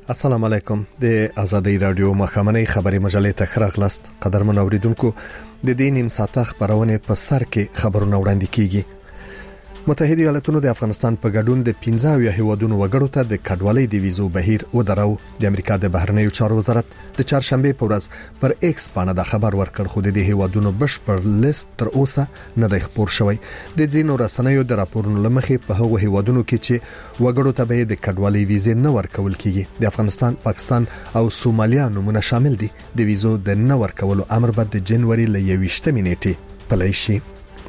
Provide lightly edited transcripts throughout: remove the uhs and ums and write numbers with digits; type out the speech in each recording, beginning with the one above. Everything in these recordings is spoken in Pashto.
السلام علیکم. د آزادۍ رادیو مخامنۍ خبري مجلې ته خراغلست. قدرمن اوریدونکو، د دې نیم ساعته خبرونه په سر کې خبرونه وړاندې کیږي. متحده ایالاتونو د افغانستان په ګډون د 15 هیوادونو وګړو ته د کډوالۍ د ویزو بهیر ودرو. د امریکا د بهرنیو چارو وزارت د چهارشنبه په ورځ پر ایکس باندې د خبر ورکړ، خو د هیوادونو بشپړ لیست تر اوسه نه دی خپور شوی. د ځینو رسنیو د راپورونو لمخې په هغو هیوادونو کې چې وګړو ته به د کډوالۍ ویزې نه ورکول کیږي، د افغانستان، پاکستان او سومالیا نمونه شامل دي. د ویزو د نه ورکولو امر به د جنوري ل 21 نیټې پلی شي.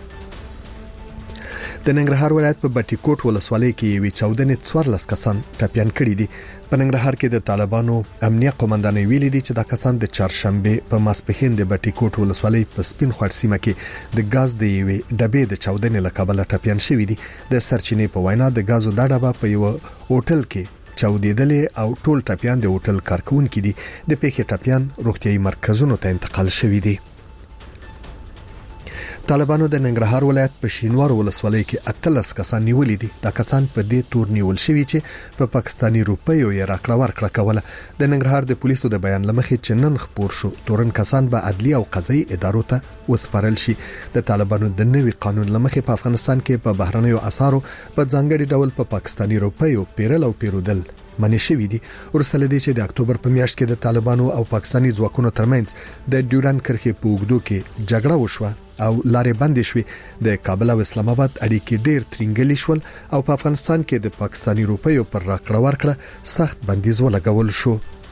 د ننګرهار ولایت په بټي کوټ ولسوالۍ کې وی 14 کسان ټپيان کړي دي. په ننګرهار کې د طالبانو امنیه قومندانۍ ویلي دي چې دا کسان د چهارشنبه په ماسپښین د بټي کوټ ولسوالۍ په سپین خوړ سیمه کې د غاز د یوې ډبې د چاودنې له کبله ټپيان شوي دي. د سرچینې په وینا د غازو دا ډبه په یو هوټل کې چاودېدلې او ټول ټپيان د هوټل کارکونکو دي. د پیښې ټپيان روغتيایي مرکزونو ته انتقال شوي دي. طالبانو د ننګرهار ولایت په شینوار ولسوالۍ کې 18 کسان نیولې دي. دا کسان په دې تور نیول شوي چې په پاکستاني روپیو یې راکړه ورکړه کوله. د ننګرهار د پولیسو د بیان لمخې چې نن خبر شو تورن کسان به عدلی او قضایي ادارو ته وسپارل شي. د طالبانو د نوي قانون لمخې په افغانستان کې په بهرنیو اسعارو په ځانګړي ډول په پاکستاني روپیو پیرل او پیرودل منې شوې دي. ورسره دي چې د اکتوبر په میاشت کې د طالبانو او پاکستاني ځواکونو ترمنځ د ډیوران کرښې په اوږدو کې جګړه وشوه او لارې بندې شوې. د کابل او اسلام آباد اړیکې ډېر ترنګلې شول او په افغانستان کې د پاکستاني روپیو پر راکړه ورکړه سخت بندیز ولګول شو.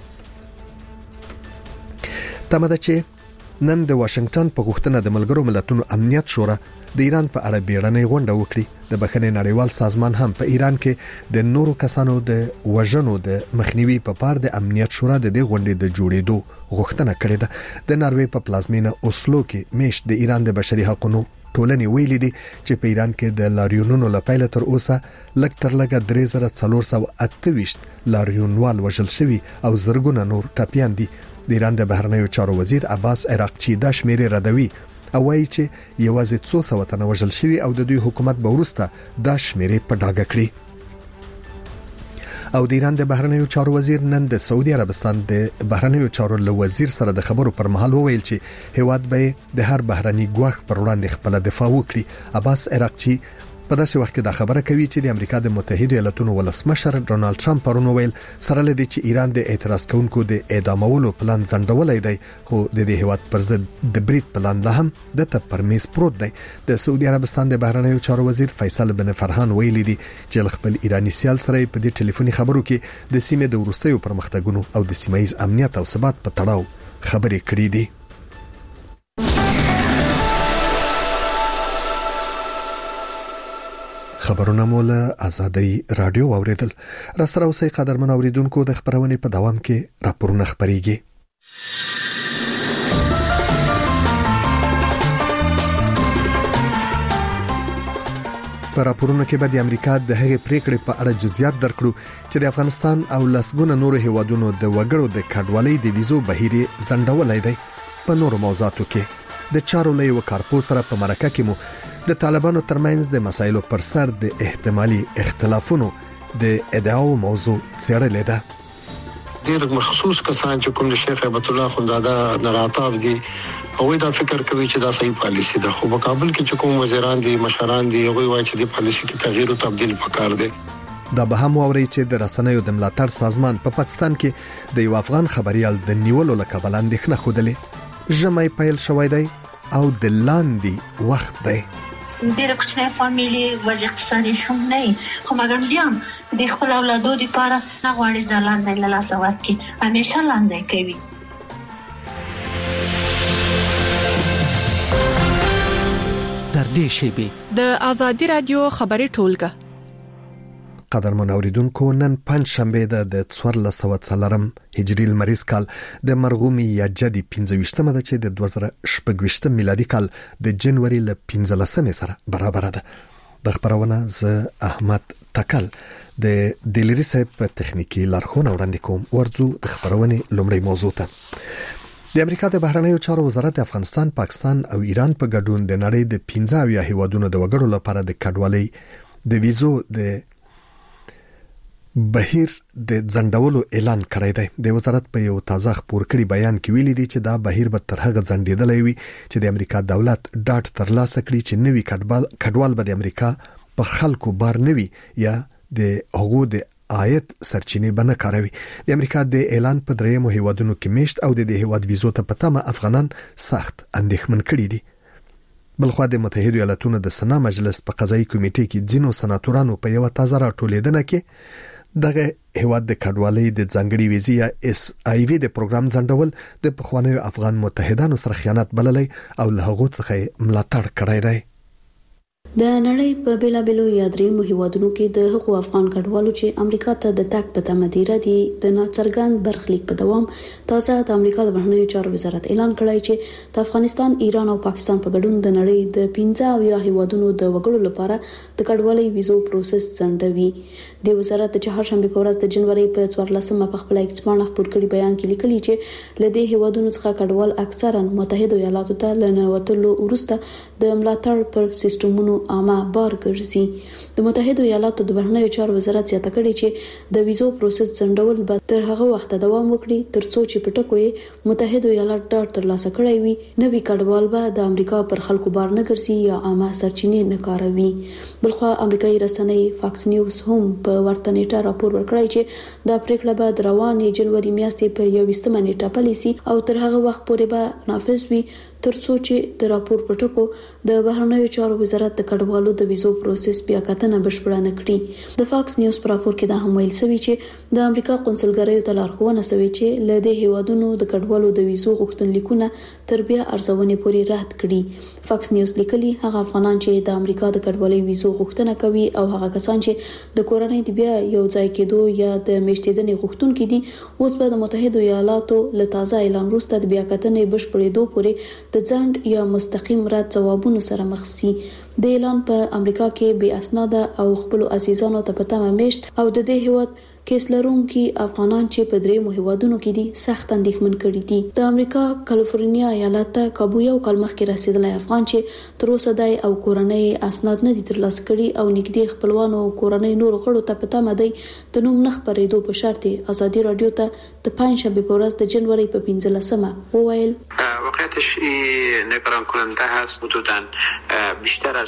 تمه ده چې نن د واشنگټن په غوښتنه د ملګرو ملتونو امنیت شورا د ایران په اړه بیړنۍ غونډه وکړي. د بخښنې نړیوال سازمان هم په ایران کې د نورو کسانو د وژنو د مخنیوي په پار د امنیت شورا د دې غونډې د جوړېدو غوښتنه کړې ده. د ناروې په پلازمینه اوسلو کې میشت د ایران د بشري حقوقو ټولنې ویلي دي چې په ایران کې د لاریونونو لپاره تر اوسه لږ تر لږه 3428 لاریونوال وژل شوي او زرګونه نور ټپيان دي. د ایران د بهرنیو چارو وزیر عباس عراقچی دا شمیرې ردوي او وایي چې یوازې 200 تنه وژل شوي او د دوی حکومت به ورسته دا شمیرې په ډاګه کړي. او د ایران د بهرنیو چارو وزیر نن د سعودي عربستان د بهرنیو چارو له وزیر سره د خبرو پر مهال وویل چې هیواد به د هر بهرني ګواښ پر وړاندې خپل دفاع وکړي. عباس عراقچی په داسې وخت کې دا خبره کوي چې د امریکا د متحده ایالاتونو ولسمشر ډونالد ټرمپ پرون ویل سره لدی چې ایران د اعتراض کوونکو د اعدامولو پلان ځنډولای دی، خو د دې هیواد پر ضد د بریټ پلان لا هم د تپرمیز پروت دی. د سعودي عربستان د بهرنیو چارو وزیر فیصل بن فرحان ویلي دي چې خپل ایرانی سیال سره په دې ټلیفوني خبرو کې د سیمې د وروستیو پرمختګونو او د سیمایي امنیت او ثبات په تړاو خبرې کړې دي. خبرونه مول آزادۍ رادیو اوریدل. را سره اوسئ قدرمن اوریدونکو، د خبرونې په دوام کې راپورونه خبريږي. په راپورونو کې به د امریکا د هغې پریکړې په اړه جزئیات درکړو چې د افغانستان او لسګونه نور هیوادونو د وګړو د کډوالۍ د ویزو بهیر ځنډولای دی. په نورو موضوعاتو کې د چارو له یو کارپو سره په مرکه کې مو د طالبانو ترمنځ د مسایلو پر سر د احتمالي اختلافونو د ادعاو موضوع څېړلې ده. ډېر مخصوص کسان چې کوم د شیخ هیبت الله خنداده نراتاب دي او دا فکر کوي چې دا صحیح پالیسی ده، خو په کابل کې چې کوم وزیران دي، مشران دي، هغه وایي چې د پالیسی کې تغییر او تبديل پکار دي. دا به هم ووري چې د رسنیو د ملاتړ سازمان په پاکستان کې د یو افغان خبريال د نیولو لکبل اندېښنه خوده ژمای پیل شوی دی او د لاندې وخت دی. ډېر کوچنی فامیلی وضع اقتصادي هم نه خو مګر بیا د خپل اولادو لپاره نه غواړي ځلاندې له لاسه ورکړي، همیشه لاندې کوي. تر دې شیبې د آزادۍ رادیو خبري ټولګه. قدرمن اوریدونکو، نن پنځ شنبه د 1404 هجری لمریز کال د مرغومي یا جدي 15مه ده چې د 2016 میلادي کال د جنوري ل 15 سره برابر ده. د خبرونه ز احمد تکل د دلری صاحب په تخنیکی لارښوونه وړاندې کوم. ورځو د خبرونه لومړی موضوع ته د امریکا د بهرنیو چارو وزارت افغانستان، پاکستان او ایران په ګډون د نړۍ د 15 هیوادونو د وګړو لپاره د کډوالۍ د ویزو د بهیر د ځندولو اعلان کړی دی. د وزارت په یو تازه خبر کړي بیان کې ویلي دی چې دا بهیر به تر هغه ځندېدلې وي چې د امریکا دولت ډاټ ترلاسه کړي چې نوي کډوال به د امریکا په خلکو بار نوي یا د هغو د عاید سرچینې بنه کاروي. د امریکا د اعلان په درېمو هیوادونو کې میشت او د هیواد ویزو ته پتمه افغانان سخت اندېښمن کړي دي. بلخو د متحده ایالاتونو د سنا مجلس په قضایي کمیټې کې ځینو سناتورانو په یو تازه راټولیدنه کې دغه هیواد د کډوالۍ د ځانګړي ویزې SIV د پروګرام ځندول د پخوانیو افغان متحدانو سره خیانت بللی او له هغه څخه ملاتړ کړی دی. د نړۍ په بیلابېلو یادري هیوادونو کې د حقوق افغان کډوالو چې امریکا ته د تګ په تمه دي ردي د ناڅرګند برخلیک په دوام تازه د امریکا د بهرنیو چارو وزارت اعلان کړی چې د افغانستان، ایران او پاکستان په ګډون د نړۍ د 15 هیوادونو د وګړو لپاره د کډوالۍ ویزو پروسس ځنډوي. د وزارت د چهارشنبه په ورځ د جنوري په 14مه په خپل اکسپانه خبر کړي بیان کې لیکلي چې لدې هیوادونو څخه کډوال اکثرا متحده ایالاتو ته لنوتلو وروسته د ملاتړ پر سیستمونو عامه بار ګرځي. د متحده ایالاتو د بهرنیو چارو وزارت زیاته کړي چې د ویزو پروسس ځنډول به تر هغه وخت دوام وکړي ترڅو چې په ټکو یې متحده ایالات ډاټ ترلاسه کړی وي. نوي کډوال به د امریکا پر خلکو بار نه ګرځي یا عامه سرچینې نه کاروي. بلخو امریکایي رسنۍ فاکس نیوز هم په ورته نیټه راپور ورکړی چې دا پریکړه به د روانې جنوري میاشتې په 21مه نیټه پالیسي او تر هغه وخت پورې به نافذ وي ترڅو چې د راپور په ټکو د بهرنیو چارو وزارت د کډوالو د ویزو پروسس بیا کتنه بشپړه نه کړي. د فاکس نیوز پر راپور کې دا هم ویل شوی چې د امریکا قونسلګریو ته لارښوونه شوې چې له دې هیوادونو د کډوالو د ویزو غوښتنلیکونه تر بیا ارزونې پورې رد کړي. فاکس نیوز لیکلي هغه افغانان چې د امریکا د کډوالۍ ویزو غوښتنه کوي او هغه کسان چې د کورنۍ د بیا یو ځای کېدو یا د میشتېدنې غوښتونکي دي اوس به د متحده ایالاتو له تازه اعلان وروسته د بیا کتنې بشپړېدو پورې د ځنډ یا مستقیم رد ځوابونو سره مخ شي. د اعلان په امریکا کې بې اسناده او خپل عزیزانو ته په تمه میشت او د دې هیواد کیس لرونکي افغانان چې په درېمو هیوادونو کې دي سخت اندېښمن کړي دي. د امریکا کالیفورنیا ایالت ته کابو یو کال مخکې رسیدلی افغان چې تر اوسه دای او کورنۍ اسناد نه دي ترلاسه کړي او نږدې خپلوانو کورنۍ نور غړو ته په تمه دی د نوم نه خبرېدو په شرط ازادي رادیو ته د پنځشنبه په ورځ د جنوري په 15مه وویل واقعیتش نگران کننده هست. حدوداً بیشتر از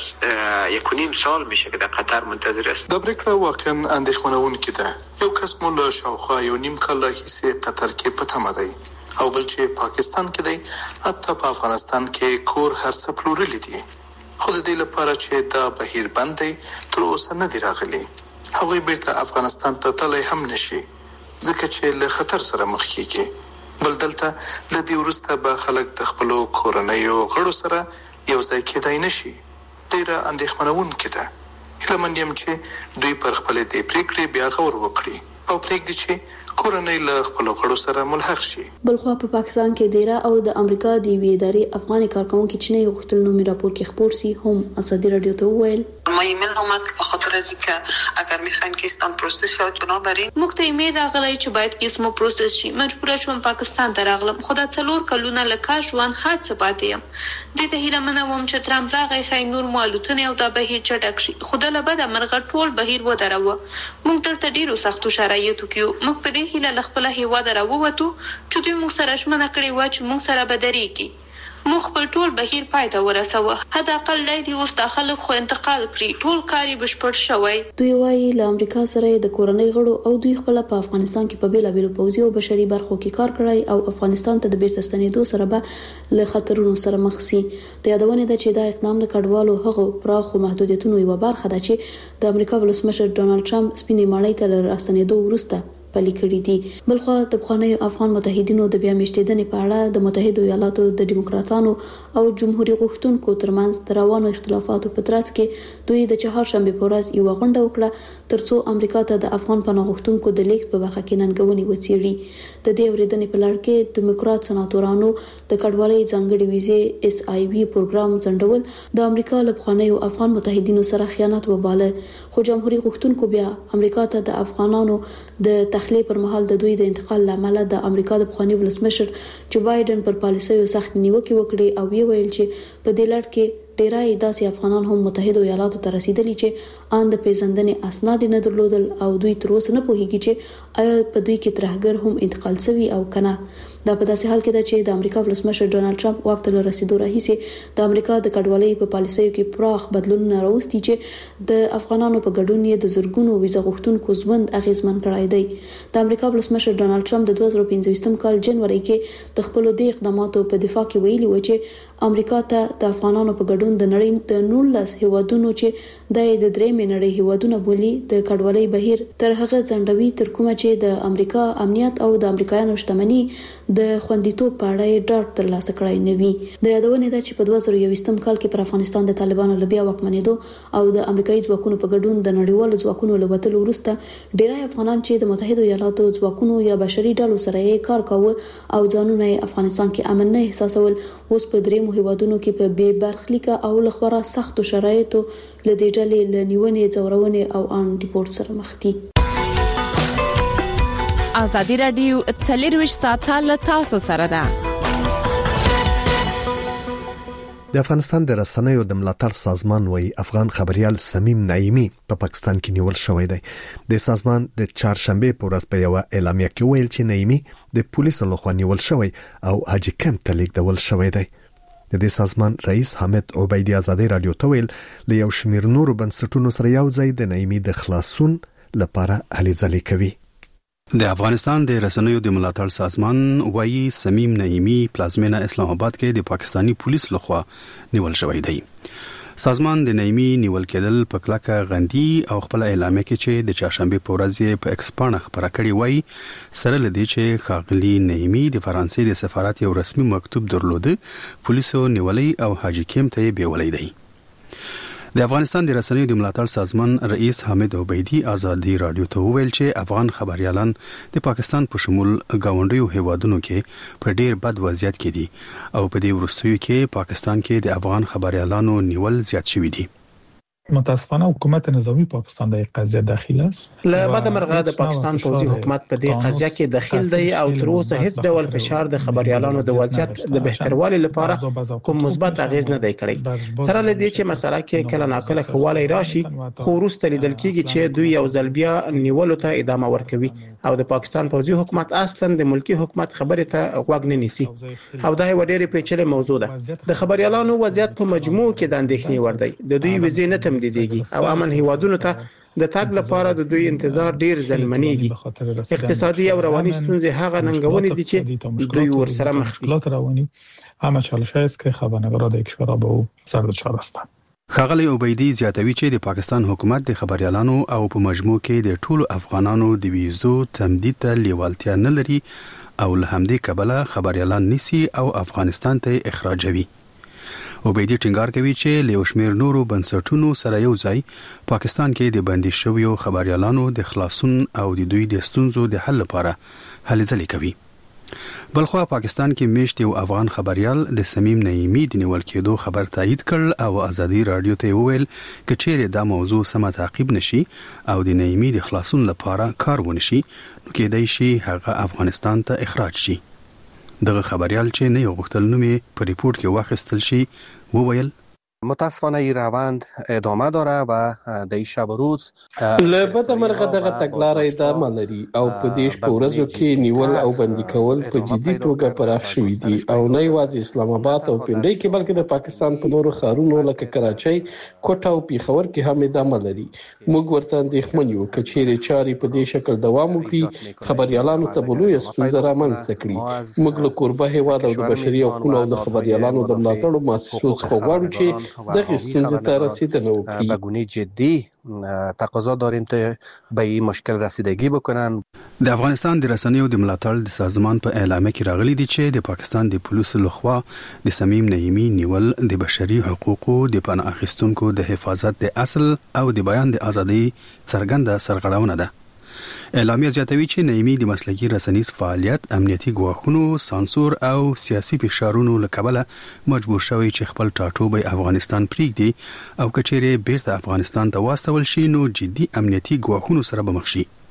1.5 سال میشه که در قطر منتظر است. دا پریکړه واقعا اندېښمنونکې ده. یو کس مو له شاوخوا 1.5 کال راهیسې قطر کې په تمه دی او بل چې پاکستان کې دی، حتی په افغانستان کې کور هر څه پلورلي دي. خو د دې لپاره چې دا بهیر بند دی تر اوسه نه دی راغلی. هغوی بیرته افغانستان ته تللی هم نشي ځکه چې له خطر سره مخ کیږي. بل دلته له دې وروسته به خلک د خپلو کورنیو غړو سره یو ځای کېدای نشي. ډېره اندېښمنوونکې ده. هیله مند یم چې دوی پر خپلې دې پریکړې بیا غور وکړي او پرېږدي چې کورنۍ له خپلو غړو سره ملحق شي. بلخو په پاکستان کې دیره او د امریکا د یوې ادارې افغاني کارکونکو چې نه غوښتل نومي راپور کې خبر سي هم ازادي رادیو ته وویل ما ایمیل اومد که بخاطر از اینکه اگر میخواین کیستان پروسس شود بنابراین موږ ته ایمیل راغلی چې باید کیس مو پروسس شي. مجبور شوم پاکستان ته راغلم. خو دا 4 کلونه لکه ژوند هڅه پاتې یم. دې ته هیله منوم چې ترامپ راغی خای نور مالوتنه او دا بهیر چټک شي. خدای له بده مرغه ټول بهیر ودروه. موږ دلته ډیرو سختو شرایطو کې موږ په دې هیله خپل هیواد راووتو چې دوی موږ سره ژمنه کړې و چې موږ سره به درېږي. موږ خپل ټول بهیر پای ته ورسوه. حد اقل دی اوس د خلک خو انتقال کړي. ټول کاری بشپړ شوی. دوی وايي له امریکا سره د کورنۍ غړو او دوی خپل په افغانستان کې په بیلابېلو پوځي او بشري برخو کې کار کړی او افغانستان ته د بیرته ستنېدو سره به له خطرونو سره مخ شي. د یادونه ده چې دا اقدام د کډوالو هغو پراخو محدودیتونو یوه برخه ده چې د امریکا ولسمشر ډونالد ټرمپ سپینې ماڼۍ ته له راستنېدو وروسته پلي کړی دي. بلخو د پخوانیو افغان متحدینو د بیا میشتېدنې په اړه د متحده ایالاتو د دیموکراتانو او جمهوریت غوښتونکو ترمنځ د روانو اختلافاتو په ترڅ کې دوی د چهارشنبه په ورځ یو غونډه وکړه ترڅو امریکا ته د افغان پناه غوښتونکو د لیک په برخه کې ننګونې وڅېړي. د دې اورېدنې په لړ کې دیموکرات سناتورانو د کډوالۍ ځانګړي ویزې SIV پروګرام ځنډول د امریکا له پخوانیو افغان متحدینو سره خیانت وباله. خو جمهوریت غوښتونکو بیا امریکا ته د افغانانو د تخلیه پر مهال د دوی د انتقال لامل د امریکا د پخوانی ولسمشر جو بایدن پر پالیسیو سخت نیوکه وکړي او ویل چې په دې لړ کې ډیرای داسې افغانان هم متحده ایالاتو ته رسیدلي چې ان د پیژندنې اسناد نه درلودل او دوی تر اوسه نه پوهیږي چې آیا په دوی کې ترهګر هم انتقال شوی او کنه. دا په داسې حال کې ده چې د امریکا ولسمشر ډونالد ټرمپ واک ته رسیدو راهیسې د امریکا د کډوالۍ په پالیسیو کې پراخ بدلونونه راوستي چې د افغانانو په ګډون یې د زورګونو ویزا غوښتونکو ژوند اغیزمن کړی دی. د امریکا ولسمشر ډونالد ټرمپ د 2015 کال جنوري کې د خپل د اقداماتو په دفاع کې ویلي و چې امریکا ته د افغانانو په ګډون د نړۍ د 19 هیوادونو چې د درېمې نړۍ هیوادونه بولی د کډوالۍ بهیر تر هغه ځنډوي تر کومه چې د امریکا امنیت او د امریکایانو شتمنۍ د خوندیتوب په اړه ډاډ ترلاسه کړی نه وي. د یادونه ده چې په 2021 کال کې پر افغانستان د طالبانو لبیا واکمنېدو او د امریکایي ځواکونو په ګډون د نړیوالو ځواکونو له وتلو وروسته ډیری افغانان چې د متحده ایالاتو ځواکونو یا بشري ډلو سره یې کار کاوه او ځانونه افغانستان کې امن نه احساسول اوس په درېمو هیوادونو کې په بې برخلیکه او لخوا سختو شرایطو لدې ډلې لنیونې ځورونې او ان ریپورت سره مخ دي. ازادي رادیو 24 ساعته له تاسو سره ده. د افغانستان د رسنیو د ملاتړ سازمان وایي افغان خبريال سمیم نعیمی په پاکستان کې نیول شوی دی. د سازمان د چهارشنبه په ورځ په یو اعلامیه کې ویل چې نعیمی د پولیسو لخوا نیول شوی او حاجی کمپ ته لیږدول شوی دی. د دې سازمان رئیس حامد عبیدی ازادي رادیو ته ویل له یو شمیر نورو بنسټونو سره یو ځای د نعیمی د خلاصون لپاره هلې ځلې کوي. د افغانستان د رسنیو د ملاتړ سازمان وایي سمیم نعیمی پلازمینه اسلام آباد کې د پاکستانی پولیس لخوا نیول شوی دی. سازمان د نعیمی نیول کېدل په کلکه غندي او خپل اعلامیه کې چې د چهارشنبه په ورځ په ایکسپانه خبره کړې وایي سره لدی چې خاغلی نعیمی د فرانسې د سفارت یو رسمي مکتوب درلوده پولیسو نیولې او حاجی کیم ته بیولې دی. د افغانستان د رسنیو د ملاتړ سازمان رئیس حامد عبیدی ازادي رادیو ته ویل چې افغان خبريالان د پاکستان په شمول گاونډیو هیوادونو کې په ډیر بد وضعیت کې دي او په دې وروستیو کې پاکستان کې د افغان خبريالانو نیول زیات شوی دي. متاسفانه حکومت نظامی پاکستان د قضیه داخل است. له بعد مرغه د پاکستان پوځي حکومت په دې قضیه کې داخل دی او تر اوسه هیڅ ډول فشار د خبريالانو د وضعیت د بهتروالي لپاره کوم مثبت اغیز نه دی کړی. سره لدی چې مسله کې کله ناکله خواله راشي خو وروسته لیدل کېږي چې دوی یو ځل بیا نیولو ته ادامه ورکوي او د پاکستان پوځي حکومت اصلا د ملکی حکومت خبره ته غوږ نه نیسي او دا یو ډېر پیچلې موضوع ده. د خبريالانو وضعیت په مجموع کې د اندېښنې ور دی. د دوی وزې نه تمدیدېږي او امن هیوادونو ته د تاګ لپاره د دوی انتظار ډیر ځلمنيږي. اقتصادي او رواني ستونزې هغه ننګونې دي چې دوی ورسره مخ دي. رواني همه چالش است که خبرنگاران در کشور به او سر دچار هستند. خاغلی عبیدی زیاتوي چې د پاکستان حکومت د خبريالانو او په مجموع کې د ټولو افغانانو د ویزو تمدید ته لیوالتیا نه لري او له همدې کبله خبريالان نسی او افغانستان ته اخراجوي. عبیدی ټینګار کوي چې له شمیر نورو بنسټونو سره یو ځای پاکستان کې د بندي شویو خبريالانو د خلاصون او د دوی د ستونزو د حل لپاره هلې ځلې کوي. بلخو پاکستان کې میشت یو افغان خبريال د سمیم نعیمی د نیول کېدو خبر تایید کړ او ازادي رادیو ته ویل چې چیرې دا موضوع سم تعقیب نشي او د نعیمی د خلاصون لپاره کار ونشي نو کېدای شي هغه افغانستان ته اخراج شي. دغه خبريال چې نه یو غوښتل نومي په ریپورت کې واخیستل شي وویل متاسفانه این روند ادامه داره و د شب و روز له بده مرغه دغه تګلارې ادامه لري او په دې په ورځو کې نیول او بندي کول په جدي توګه پراخ شوي دي او نه یوازې اسلام آباد او پنډۍ کې بلکې د پاکستان په نورو ښارونو لکه کراچۍ، کوټه او پیښور کې هم ادامه لري. موږ ورته اندېښمن یو چې چیرې چارې په دې شکل دوام وکړي خبريالانو ته به لویه ستونزه رامنځته کړي. موږ له کوربه هیواد او د بشري حقوقو او د خبريالانو د ملاتړ مؤسسو څخه غواړو چې دغه ستونزې ته رسیدنه وکړي. به گونه جدی تقاضا داریم که به این مشکل رسیدگی بکنن. د افغانستان د رسنیو د ملاتړ د سازمان په اعلامیه کې راغلي دي چې د پاکستان د پولیسو لخوا د سمیم نعیمی نیول د بشري حقوقو د پناه اخیستونکو د حفاظت د اصل او د بیان د ازادۍ څرګنده سرغړونه ده. اعلامیه زیاتوي چې نعیمی د مسلکي رسنیز فعالیت، امنیتي ګواښونو، سانسور او سیاسي فشارونو له کبله مجبور شوی چې خپل ټاټوبی افغانستان پریږدي او کچېرې بیرته افغانستان ته واستول شي نو جدي امنیتي ګواښونو سره به مخ شي.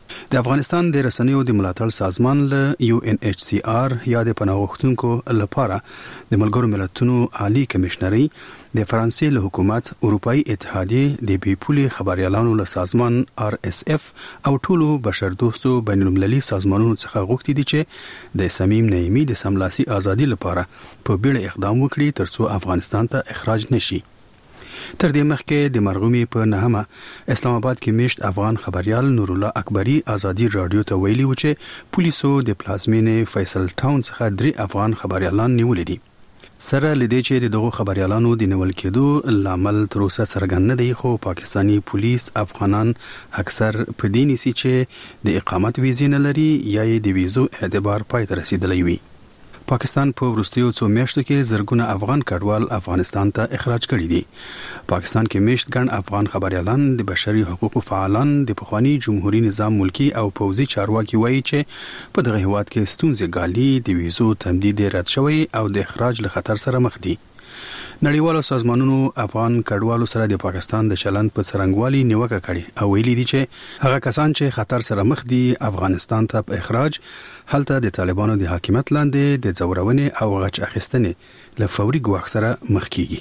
د افغانستان د رسنیو د ملاتړ سازمان له UNHCR یا د پناه غوښتونکو لپاره د ملګرو ملتونو عالی کمشنري د فرانسې له حکومت، اروپאי اتحادیه، د بیپولي خبريالانو له سازمان RSF او ټولو بشردوستو بین المللي سازمانونو څخه غوښتي دي چې د صمیم نعیمی د سملاسي ازادي لپاره په بیړه اقدام وکړي ترڅو افغانستان ته اخراج نشي. تر دې مخکې د مرغومي په نهمه اسلام آباد کې میشت افغان خبريال نور الله اکبری ازادي رادیو ته ویلي و چې پولیسو د پلازمینې فیصل ټاون څخه 3 افغان خبريالان نیولې دي. سره لدې چې دغه خبريالانو د نیول کېدو لامل تر اوسه څرګند نه دی، خو پاکستانی پولیس افغانان اکثر په دې نيسي چې د اقامت ویزې نه لري یا د ویزو اعتبار پای ته رسیدلی وي. پاکستان په وروستیو څو میاشتو کې زرګونه افغان کډوال افغانستان ته اخراج کړي دي. پاکستان کې میشت ګڼ افغان خبريالان د بشري حقوقو فعالان د پخوانی جمهوریت نظام ملکی او پوځي چارواکي وایي چې په دغه هیواد کې ستونزې ګالي، د ویزو تمدید رد شوی او د اخراج له خطر سره مخ دي. نړیوالو سازمانونو افغان کډوالو سره د پاکستان د چلند په څرنګوالي نیوکه کړې او ویلي دي چې هغه کسان چې خطر سره مخ دي افغانستان ته په اخراج هلته د طالبانو د حاکمیت لاندې د ځورونې او غچ اخیستنې له فوري ګواښ سره مخ کیږي.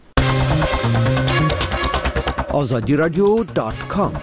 azadiradio.com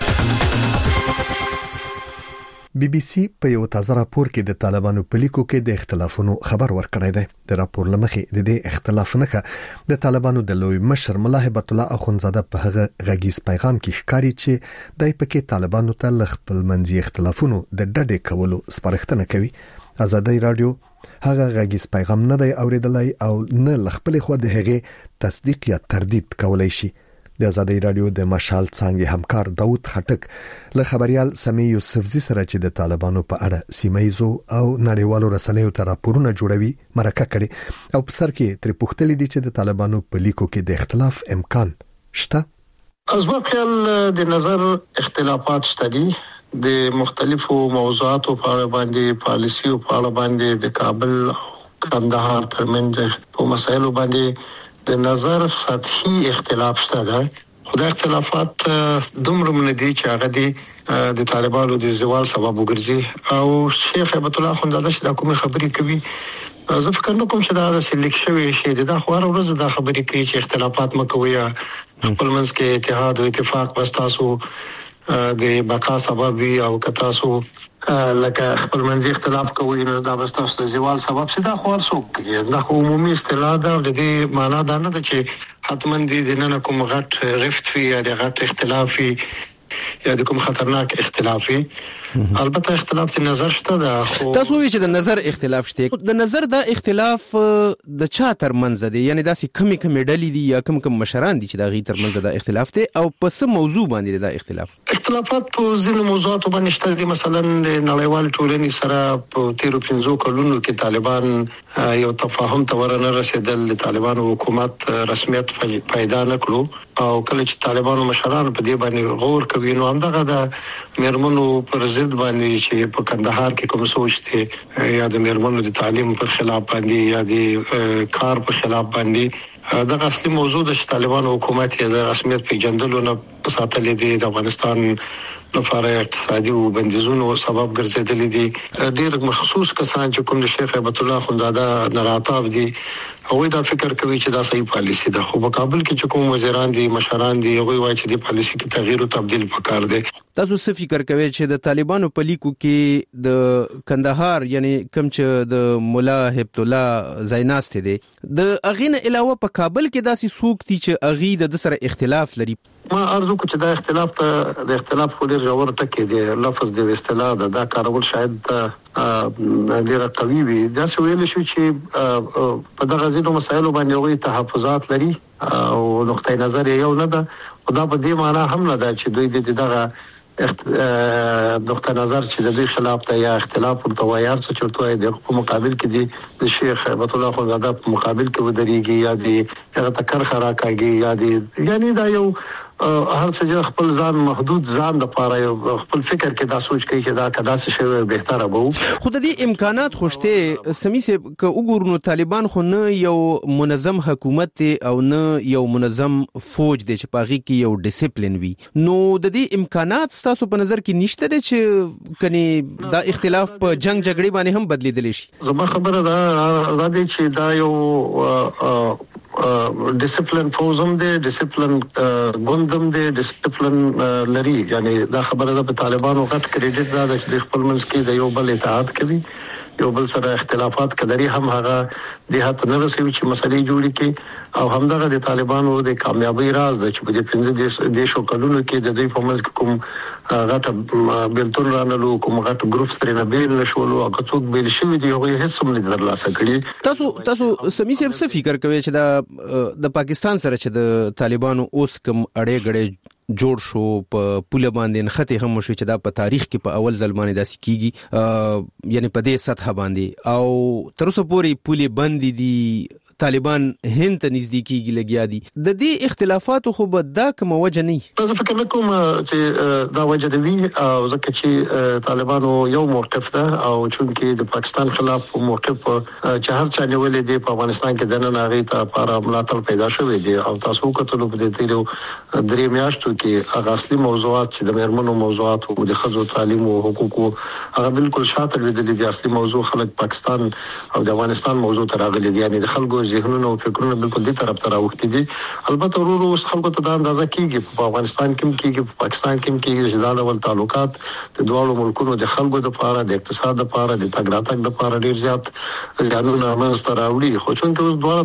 BBC په یو تازه راپور کې د طالبانو په لیکو کې د اختلافونو خبر ورکړی دی. د راپور لمخې د دې اختلاف نه د طالبانو د لوی مشر ملا هیبت الله اخونزاده په هغه غږیز پیغام کې ښکاري چې دای پکې طالبانو ته ل خپل منځي اختلافونو د ډډې کولو سپارښتنه کوي. ازادي رادیو هغه غږیز پیغام نه دی اوریدلای او نه ل خپل خو د هغه تصدیق یا تردید کولای شي. د ازادي رادیو د مشال څنګه همکار داوود خټک له خبريال سمي یوسفزي سره چې د طالبانو په اړه سیمایزو او نړیوالو رسنیو ته راپورونه جوړوي مرکه کړي او په سر کې تر پوښتلې دي چې د طالبانو په لیکو کې د اختلاف امکان شته. از ما خیال د نظر اختلافات شته دي د مختلفو موضوعاتو په اړه باندې، پالیسي او په اړه باندې د کابل او کندهار ترمنځ په مسایلو باندې د نظر سطحي اختلاف شته ده. خدای اختلافات دومره مندي چې هغه د طالبانو د زوال سبب وګرځي او شیخ هیبت الله اخونزاده چې د کومه خبرې کوي زه فکر نه کوم چې دا د سلیکشن شي د خوار ورځ د خبرې کوي چې اختلافات مکوي خپل منځ کې اتحاد او اتفاق واستاسو د بقا سبب وي او کتاسو لکه خپل منځي اختلاف کوي نو دا واستاسو د زوال سبب شي. دا خوار څوک دا عمومي اصطلاح ده د دې معنا دا نه ده چې حتما د نن کوم غټ رفت وي یا د غټ اختلاف وي یا د کوم خطرناک اختلاف وي. البته اختلاف د نظر شته ده. خو تاسو وی چې د نظر اختلاف شته، د نظر دا اختلاف د چا ترمنځ دی، یعنی دا سي کمی ډلې دي یا کم مشران دي چې دا غي ترمنځ دا اختلاف دی او په څه موضوع باندې دا اختلافات په ځینو موضوعاتو باندې شته دي. مثلا د نړیوال ټولنې سره په 13 کلونو کې طالبان یو تفاهم ته ورنه رسیدل، د طالبانو حکومت رسمیت پیدا نکړو او کله چې طالبانو مشران په دې باندې غور کوي نو همدغه د میرمنو پر ضد باندې چې په کندهار کې کوم سوچ دي یا د میرمنو د تعلیم پر خلاف باندې یا د کار په خلاف باندې دا اصلي موضوع د طالبانو حکومت یې د رسمیت پیژندلو نه ساتلې دي. د افغانستان لپاره اقتصادي او بندیزونو سبب ګرځیدل دي. ډېر مخصوص کسان چې کوم د شیخ هیبت الله اخونزاده ناراتاب دي هغه دا فکر کوي چې دا صحیح پالیسی ده، خو په کابل کې چې کوم وزیران دي مشران دي هغه وایي چې د پالیسی کې تغییر او تبديل وکړ دي. تاسو څه فکر کوئ چې د طالبانو په لیکو کې د کندهار یعنی کوم چې د مولا هیبت الله زیناست دي د اغینه علاوه په کابل کې داسې سوق دي چې اغي د سره اختلاف لري؟ ما ارزو کو چې دا اختلاف ته د اختلاف په ډیر ژور ټکی دی لفظ دی اصطلاح دا کارول شاید ډیر قوي وي. دا څه ویل شو چې په دغه ځینو مسایلو باندې وي تحفظات لري او نقطه نظر یو نه ده او دا په دې معنی هم نه ده چې دوی دغه نقطه نظر چې د دې خلاف ته یا اختلاف ورته وایي څه چرته د په مقابل کې دی د شیخ هیبت الله اخونزاده په مقابل کې ودرېږي یا د هغه تکر خراکاږي یا د یعنی دا یو هر څه خپل ځان محدود ځان د پاره خپل فکر کې دا سوچ کوي چې دا کدا څه شی بهتره وو. خو د دې امکانات خوشته سميسه ک وګورنو طالبان خو نه یو منظم حکومت او نه یو منظم فوج دی چې پاغي کې یو ډیسپلین وي. نو د دې امکانات تاسو په نظر کې نشته چې کني دا اختلاف په جنگ جګړې باندې هم بدلیدلی شي؟ زما خبره دا دی چې دا یو ډیسپلین فوزم دی، ډیسپلین ګوندم دی، ډیسپلین لري. یعنی دا خبره ده په طالبانو غټ کریډټ دا چې خپل منځ کې د یو بل اطاعت کوي، یو بل سره اختلافات کدري هم هغه د هات نه رسوي چې مسلې جوړي کی او همدغه د طالبانو د کامیابی راز د چې په دې 15 دیشو کلونو کې د دوی په منځ کې کوم غټ بیلتون رانلو، کوم غټ ګروپ سره نه بیل نشولو، هغه څوک بیل شوی دی هغه هیڅ هم نه درلاسه کړي. تاسو سميسه څه فکر کوي چې د پاکستان سره چې د طالبانو اوس کوم اړې غړې جوړ شو په پوله باندې نخته هم شو چې دا په تاریخ کې په اول ځل باندې داسې کیږي، یعنی په دې سطح باندې او تر اوسه پورې پوله بندي دي، طالبان هند ته نزدیکیږي لګیا دي. د دې اختلافات خو به دا کوم وجه نه؟ زه فکر نکوم چې دا وجه دی او ځکه چې طالبانو یو موقف ده او چونکی د پاکستان خلاف موقف چې هر چا نیولې دی په افغانستان کې د نن هغه ته لپاره ملاتړ پیدا شوی دی او تاسو کتلو په دې تیرو درې میاشتو کې هغه اصلي موضوعات چې د مېرمنو موضوعات او د ښځو تعلیم او حقوقو هغه بالکل شاته لیدل دي. اصلي موضوع خلک پاکستان او د افغانستان موضوع ته راغلي دي، یعنی د خلکو ذهنونه او فکرونه بالکل دې طرف ته راوختي دي. البته ورو اوس خلکو ته دا اندازه کیږي په افغانستان کې کیږي، په پاکستان کې کیږي چې دا ډول تعلقات د دوه ملکونو د خلکو د لپاره، د اقتصاد لپاره، د تګ راتګ لپاره ډیر زیات ځانونه منځته راوړي. خو چون کې اوس دوه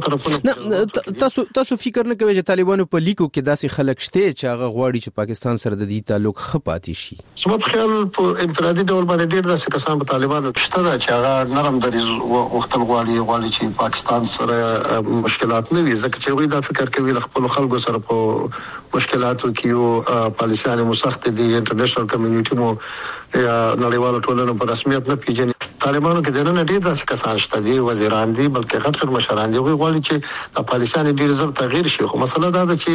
طرفونه تاسو فکر نه کوئ چې طالبانو په لیکو کې داسې خلک شته چې هغه غواړي چې پاکستان سره د دې تعلق خپاتې شي؟ زما په خیال په انفرادي ډول باندې ډیر داسې کسان په طالبانو کې شته چې هغه نرم دریځ وختل غواړي چې پاکستان سره مشکلات نه وي، ځکه چې وی دا فکر کوي خپل خلکو سره په مشکلاتو کې او پالیسیانه مسخت دي، انټرنیشنل کمیونټي مو یا نړیوالو ټولنو په رسمیت نه پیژني. طالبانو کې د نن ډیر داسې کسان شته دي، وزیران دي، بلکې غټ مشران دي، غواړي چې د پالیسیانه ډیر زر تغییر شي. خو مسله دا ده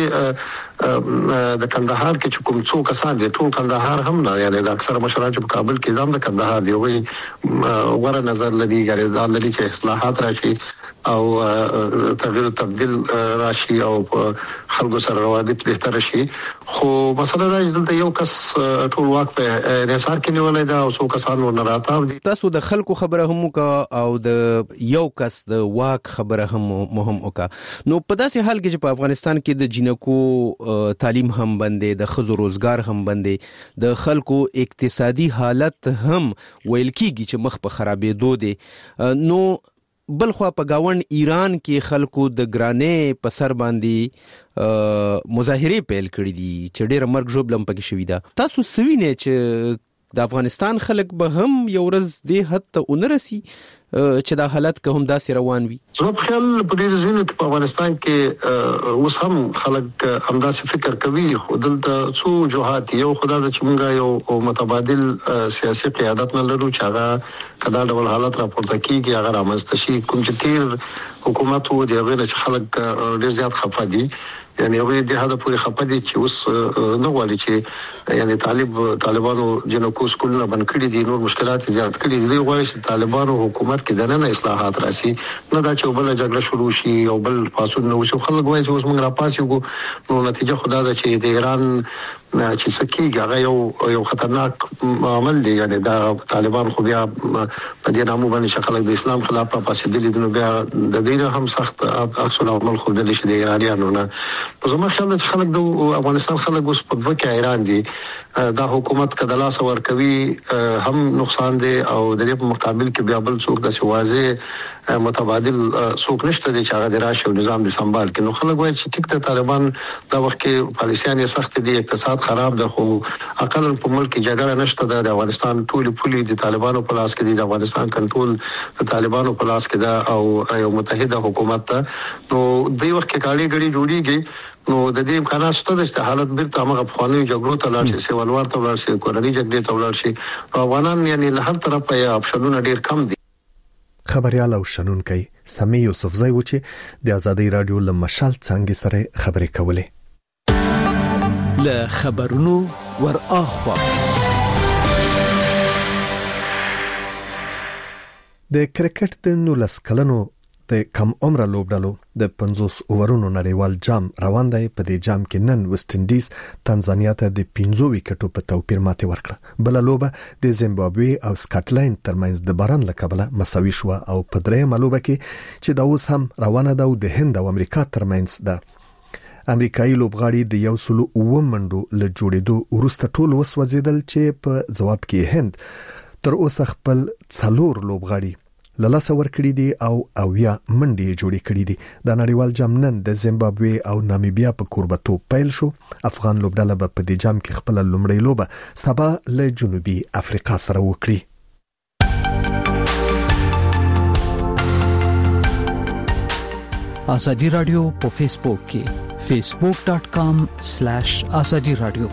چې د کندهار کې کوم څو کسان دي، ټول کندهار هم نه، یعنی د اکثر مشران چې په کابل کې ځم د کندهار دی، وی غوړه نظر لري غواړي دا لري چې اصلاحات راشي او تغییر تبديل راشي او خلکو سره روابط بهتر شي. خو مسله دا چې دلته یو کس ټول واک په انحصار کې نیولای دا او څو کسان ورنه راتاو دي. تاسو د خلکو خبره هم وکا او د یو کس د واک خبره هم مهم وکا. نو په داسې حال کې چې په افغانستان کې د جنکو تعلیم هم بندي، د خزو روزګار هم بندي، د خلکو اقتصادي حالت هم ویل کیږي چې مخ په خرابېدو دي. نو بلخوا په گاوند ایران کې خلکو د ګرانې په سر باندې مظاهره پیل کړې دي چې ډېر مرګ ژوبلم پکې شوې ده. تاسو سوینه چې د افغانستان خلک به هم یو ورځ دې حد ته ونرسي چې دا حالت که هم داسې روان وي؟ زما په خیال په ډېر ځینو کې په افغانستان کې اوس هم خلک همداسې فکر کوي. خو دلته څو وجوهات یو خدا د چې موږ یو متبادل سیاسي قیادت نه لرو چې هغه کدا ډول حالت راپورته کیږي هغه رامنځته شي. کوم چې تیر حکومت وو دی هغه چې خلک ډېر زیات خفه دي، یعنی هغه د هدا پوری خپه دي چې اوس نه غواړي چې یعنی طالبانو جنکو سکولونه بند کړي دي، نور مشکلات زیات کړي دي. غواړي چې طالبانو حکومت کې د نن اصلاحات راشي، نه دا چې بل جګړه شروع شي او بل پاسون نو شو. خلک وایي چې اوس موږ را پاسیږو، نو نتیجه خدا ده چې د ایران چې سکیږي هغه یو خطرناک عمل دی. یعنی دا طالبان خو بیا په دې نامو باندې چې خلک د اسلام خلاف په پاسېدلي دي، نو بیا د دین هم سخت عکس العمل خو د لشي د ایرانیانو نه. زما خیال چې خلک د افغانستان خلک اوس په دوه کې ایران دي. دا حکومت کله لاس ور کوي هم نقصان دی او د دې په مقابل کې بیا بل څوک د سوازه متبادل څوک نشته چې هغه د راشي او نظام د سنبال کې. نو خلک وایي چې ټیک ته طالبان دا وخت کې پالیسیان سخت دي، اقتصاد خراب ده، خو اقل په ملک کې جګړه نشته. د افغانستان ټول پولي د طالبانو په لاس کې دي، د افغانستان کنټرول د طالبانو په لاس کې ده او یو متحده حکومت ته. نو د وخت کې کاړي غړي جوړیږي، نو د دې امکانات شته چې حالت بیرته هغه افغاني جګړو ته لاړ شي، سیوالوار ته لاړ شي، کورنۍ جګړې ته لاړ شي. افغانان یعنی له هر طرفه یې اپشنونه ډیر کم دي. خبريال او شنونکي سمي یوسفزی و چې د ازادي رادیو له مشال څنګه سره خبرې کولې. له خبرونو ور اخوا د کرکټ د 19 کلنو د کم عمر لوبډالو د 50 اوورونو نړیوال جام روان دی. په دې جام کې نن ویسټ انډیز تنزانیا ته د 15 وکټو په توپیر ماتې ورکړه. بل لوبه د زیمبابوې او سکاټلند ترمنځ د باران لکبله مساوي شو او په درېیمه لوبه کې چې دا اوس هم روانه ده د هند او امریکا ترمنځ ده. امریکایي لوبغاړي د 109 منډو له جوړېدو وروسته ټول وسوځیدل چې په جواب کې هند تر اوسه خپل 4 لوبغاړي لاسه ورکړي دي او اویا منډي جوړې کړې دي. د نړیوال جام نن د زیمبابوې او نامیبیا په کوربتو پیل شو. افغان لوبډله به په دې جام کې خپل لومړی لوبه سبا له جنوبي افریقا سره وکړي. ازادي رادیو په فیسبوک کې facebook.com/azadi radio.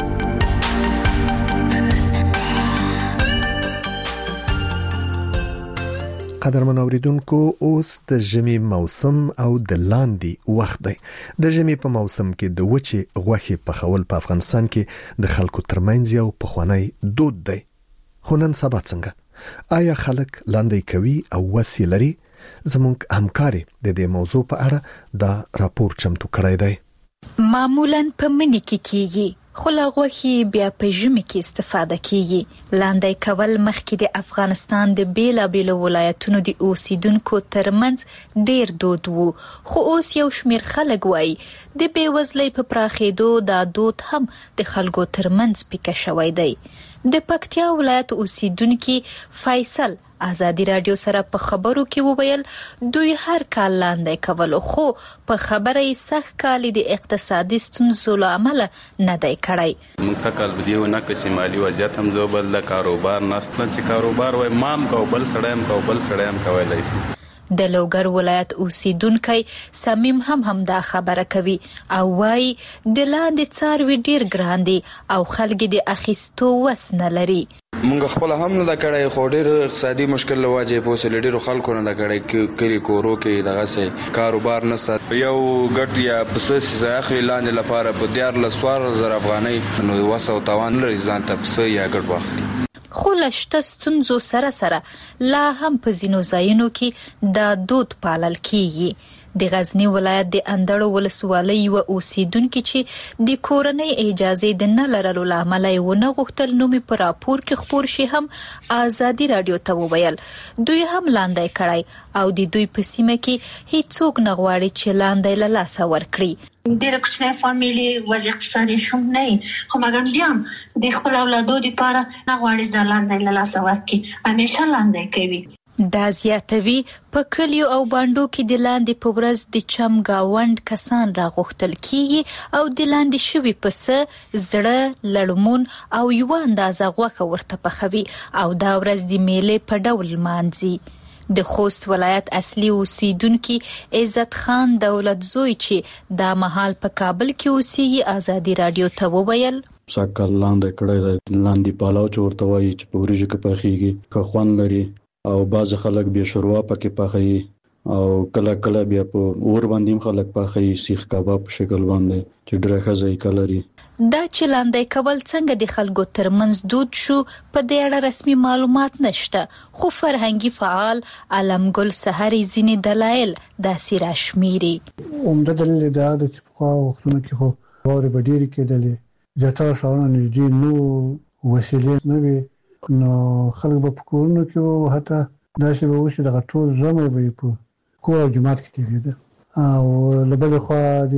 قدرمن اوریدونکو اوس د ژمي موسم او د لاندې وخت دی. د ژمي په موسم کې د وچې غوښې پخول په افغانستان کې د خلکو ترمنځ یو پخوانی دود دی. خو نن سبا څنګه؟ آیا خلک لاندې کوي او وسې لري؟ زموږ همکاري د دې موضوع په اړه دا راپور چمتو کړی دی. معمولاً په مني کې کیږي خو لا غوښې بیا په ژمي کې استفاده کیږي. لاندې کول مخکې د افغانستان د بیلابیلو ولایتونو د اوسیدونکو ترمنځ ډیر دود وو، خو اوس یو شمیر خلک وایي د بیوزلۍ په پراخېدو دا دود هم د خلکو ترمنځ پیکه شوی دی. د پکتیا ولایت اوسیدونکو فیصل ازادي رادیو سره په خبرو کې وویل دوی هر کال لاندې کول، خو په خبره یې سخت کال د اقتصادي ستونزو له امله نه دی کړی. موږ فکر بدیو نه کې مالی وضعیت هم زوبل د کاروبار نسل چې کاروبار وای مام کو بل سړیم کولای شي. د لوګر ولایت اوسیدونکو سمیم هم دا خبره کوي او وايي د لاندې څاروي ډیر ګران دي او خلک د اخیستو وس نه لري. مونږ خپل هم نه کړای خو ډیر اقتصادي مشکل لواجه په سلیډر خلکو نه کړای کلی کورو کې دغه سه کاروبار نشته. یو ګټ یا بسس ځاخې لاندې لپاره په 14,000 افغانۍ نو وسو توان لري ځان ته بس یا ګټ واخلي. خو لشته ستونزو سره لا هم په ځینو ځایونو کې دا دود پالل کیږي. د غزنی ولایت د اندړو ولسوالۍ و اوسیدونکو چې د کورنۍ اجازه د نه لرلو لامل یې ونه غوښتل نومي پر راپور کې خبر شي هم ازادي رادیو ته وویل دوی هم لاندې کړای او د دوی په سیمه کې هیڅوک نه غواړي چې لاندې له لاسه ورکړي. ډېر کوچنی فامیلی وضع اقتصادي هم نه خو مګر بیا د خپل اولادو لپاره نه غواړي ځلاندې له لاسه ورکړي، همیشه لاندې کوي. دا زیاتوي په کلیو او باندو کې د لاندې په ورځ د چم گاوند کسان راغوښتل کیږي او د لاندې شوي پس زړه لړمون او یو اندازه غوښه ورته پخوي او دا ورځ د میلې په ډول مانځي. د خوست ولایت اصلي اوسیدونکو عزت خان دولت زوی چې دا مهال په کابل کې اوسېږي ازادي رادیو ته وویل ساکل لاندې کړه لاندې پالاو چورته وایي چې په ورځ کې پخېږي که خوان لري او باز خلک به شوروا پکې پخې او کله کله بیا په اور باندې خلک پخې سیخ کباب په شکل باندې چې ډېر ځای کلري. دا چې لاندې کول څنګه د خلکو ترمنځ دود شو په دې اړه رسمي معلومات نشته، خو فرهنګي فعال علمګل سحری ځینې دلایل داسې راشمیري. عمده دلیل دا د په وختونو کې هو اوري بدیری کېدلې ځکه شاونه نږدې نو وسیلې نه وي نو خلک په کورونو کې وو حتی دا چې به وشي د ټول زمو به په کور جماعت کې تیریده او لبل خو د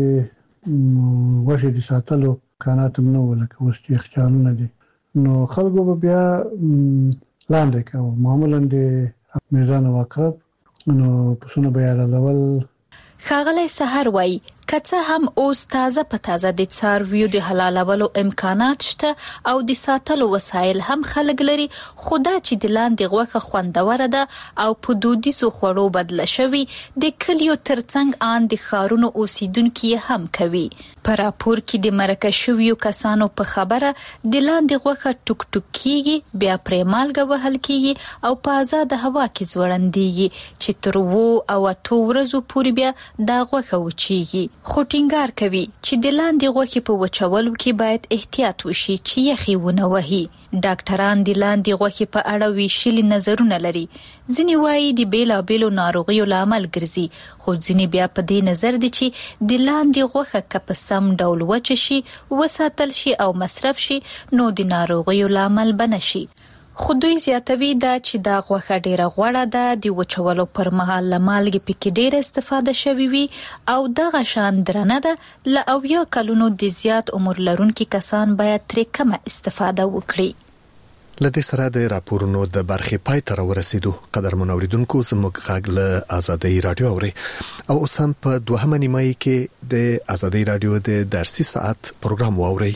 وشي د ساتلو کانات نو ولکه اوس چې خیالونه دي نو خلکو به بیا لاندې کوي معمولا د میزان او اقرب نو پسونه بیا لول خاغلی سحر وای کڅه هم اوس تازه په تازه د څارویو د حلالولو امکانات شته او د ساتلو وسایل هم خلک لري، خدا چې د لاندې غوښه خوندوره ده او په دودیزو خوړو بدله شوی د کلیو ترڅنګ آن د ښارونو اوسیدونکو هم کوي. په راپور کې د مرکه شویو کسانو په خبره د لاندې غوښه ټوک ټوک کیږي بیا پرې مالګه وهل کیږي او په آزاده هوا کې ځوړندېږي چې تر 2 او 8 ورځو پورې بیا دا غوښه وچیږي. خو ټینګار کوي چې د لاندې غوښې په وچولو کې باید احتیاط وشي چې یخي ونه وهي. ډاکټران د لاندې غوښې په اړه ویشلي نظرونه لري. ځینې وایي د بیلابیلو ناروغیو لامل ګرځي، خو ځینې بیا په دې نظر دي چې د لاندې غوښه که په سم ډول وچه شي، وساتل شي او مصرف شي، نو د ناروغیو لامل به نه شي. خو دوی زیاتوي دا چې دا غوښه ډیره غوړه ده، د وچولو پر مهال له مالګې پکې ډیره استفاده شوې وي او دغه شان درنه ده. له 70 کلونو د زیات عمر لرونکي کسان باید ترې کمه استفاده وکړي. لدې سره د راپورونو د برخې پای ته ورسېدو. قدرمن اوریدونکو، زموږ غږ له آزادۍ رادیو اوري او اوس هم په 2 نیمایي کې د آزادۍ رادیو د درسي ساعت پروګرام واوري.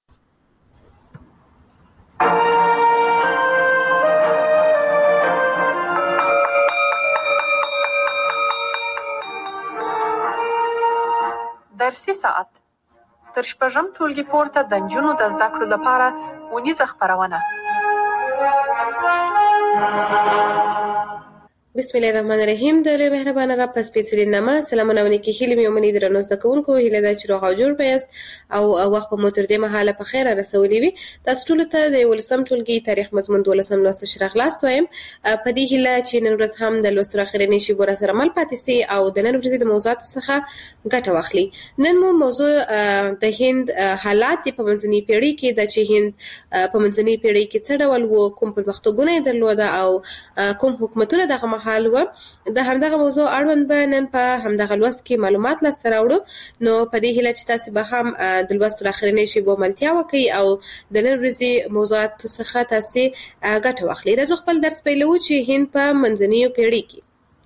درسي ساعت تر شپږم ټولګي پورته د نجونو د زده کړو لپاره ونیزه خپرونه. بسم الله الرحمن الرحیم. د لوی مهربانه رب په سپیڅلي نامه سلامونه ونکي هیله مې ومني درنو زده کوونکو، هیله ده چې روغ او جوړ پياست او وخت په مو تر دې مهاله په خیر رسولي وي. تاسو ټول ته د 11م ټولګي تاریخ مضمون 12م لوست شرح خلاص وایم. په دې هیله چې نن ورځ هم د لوست اخرنی شی بور سره مل پاتې سي او د نن ورځې د موضوعات څخه ګټه واخلي. نن مو موضوع د هند حالات په منځنۍ پیړۍ کې د چې هند په منځنۍ پیړۍ کې څه ډول وو، کوم پرمختګونه یې درلوده او کوم حکومتونه دغه مهال و. د همدغه موضوع اړوند به نن په همدغه لوست کې معلومات لاسته راوړو. نو په دې هیله چې تاسو به هم د لوست اخرنی شی بو ملتیا وکي او د نن ورځې موضوعات څخه تاسو ګټه واخلئ. راځو خپل درس پیلو چې هند په منځنۍ پیړۍ کې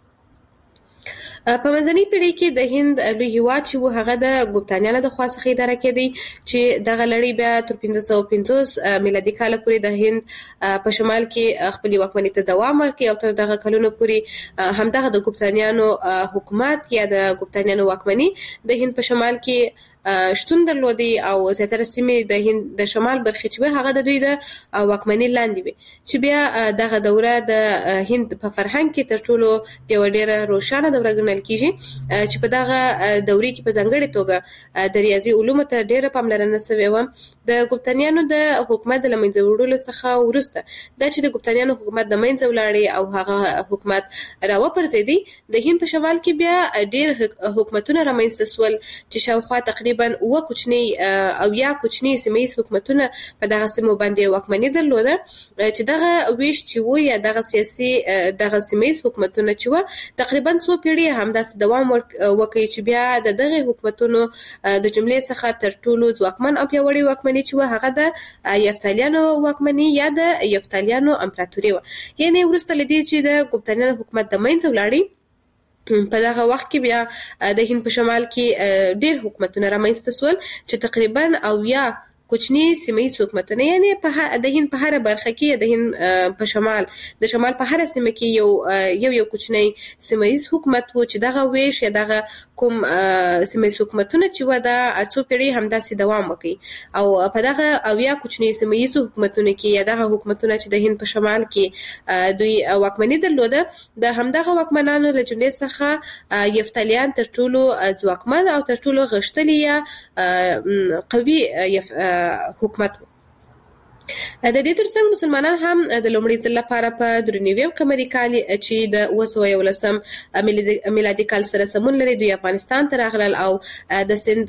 په منځنۍ پیړۍ کې د هند لوی هیواد چې و هغه د ګوپتانیانو د خوا څخه اداره کېدی چې دغه لړۍ بیا تر 1550 میلادي کال پورې د هند په شمال کې خپل واکمنۍ ته دوام ورکړي او تر دغه کلونو پورې همدغه د ګوپتانیانو حکومت یا د ګوپتانیانو واکمنۍ د هند په شمال کې شتون درلودي او زیاتره سیمې د هند د شمال برخې چې هغه د دوی د واکمنۍ لاندې وي، چې بیا دغه دوره د هند په فرهنګ کې تر ټولو یو ډیره روښانه دوره ګڼل کیږي چې په دغه دورې کې په ځانګړې توګه د ریاضي علومو ته ډیره پاملرنه شوې و. د ګوپتانیانو د حکومت د لمنځه وړلو څخه وروسته دا چې د ګوپتانیانو حکومت د منځه ولاړې او هغه حکومت راوپرځېدی، د هند په شمال کې بیا ډیر حکومتونه رامنځته شول چې شاوخوا تقریبا و کوچنی او یا کوچنی سیمه‌ییز حکومتونه په دغه سیمو باندې واکمنۍ درلوده، چې دغه ویش چې و یا دغه سیاسي دغه سیمه‌ییز حکومتونه چې و تقریبا 100 پیړۍ همداسې دوام وکړي چې بیا د دغه حکومتونو د جملې څخه تر ټولو ځواکمن او پیاوړی واکمنۍ چې و هغه د یفتالیانو واکمنۍ یا د یفتالیانو امپراتوري و. یعنی ورسته لدی چې د ګوپتانیانو حکومت د منځه ولاړی، په دغه وخت کې بیا د هند په شمال کې ډېر حکومتونه رامنځته شول چې تقریبا او یا کوچنی سیمه‌ییز حکومتونه، یعنی په د هند په هر برخه کې د هند په شمال د شمال په هر سیمه کې یو کوچنی سیمه‌ییز حکومت و چې دغه ویش یا دغه کوم سیمه‌ییز حکومتونه چې و د اڅو پیړۍ همداسې دوام وکړي او په دغه او یا کوچنی سیمه‌ییز حکومتونه کې یا دغه حکومتونه چې د هند په شمال کې دوی واکمنۍ درلوده، د همدغه واکمنانو له جملې څخه یفتالیان تر ټولو ځواکمن او تر ټولو غښتلي یا قوي حکومت و. د دې ترڅنګ مسلمانان هم د لومړي ځل لپاره په 93 قمري کال چې د 1911 میلادي کال سره سمون لري دوی افغانستان ته راغلل او د سند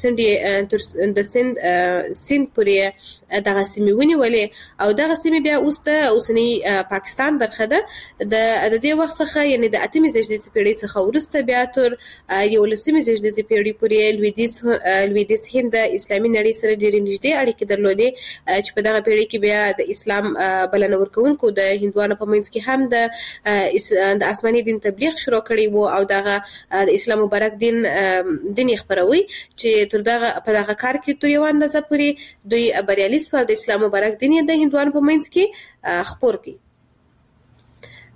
پورې دغه سیمې ونیولې او دغه سیمې بیا اوس د اوسنی پاکستان برخه ده. د دې وخت څخه یعنی د 8مې زیږدیزې پیړۍ څخه وروسته بیا تر 11مې زیږدیزې پیړۍ پورې لویدیځ هند د اسلامي نړۍ سره ډېرې نږدې اړیکې درلودې چې په دغه پیړۍ کې بیا د اسلام بلنه ورکوونکو د هندوانو په منځ کې هم د آسماني دین تبلیغ شروع کړی وو او دغه د اسلام مبارک دین خبروي چې تر دغه په دغه کار کې تر یو اندازه پورې دوی بریالي شول د اسلام مبارک دین د هندوانو په منځ کې خپور کړي.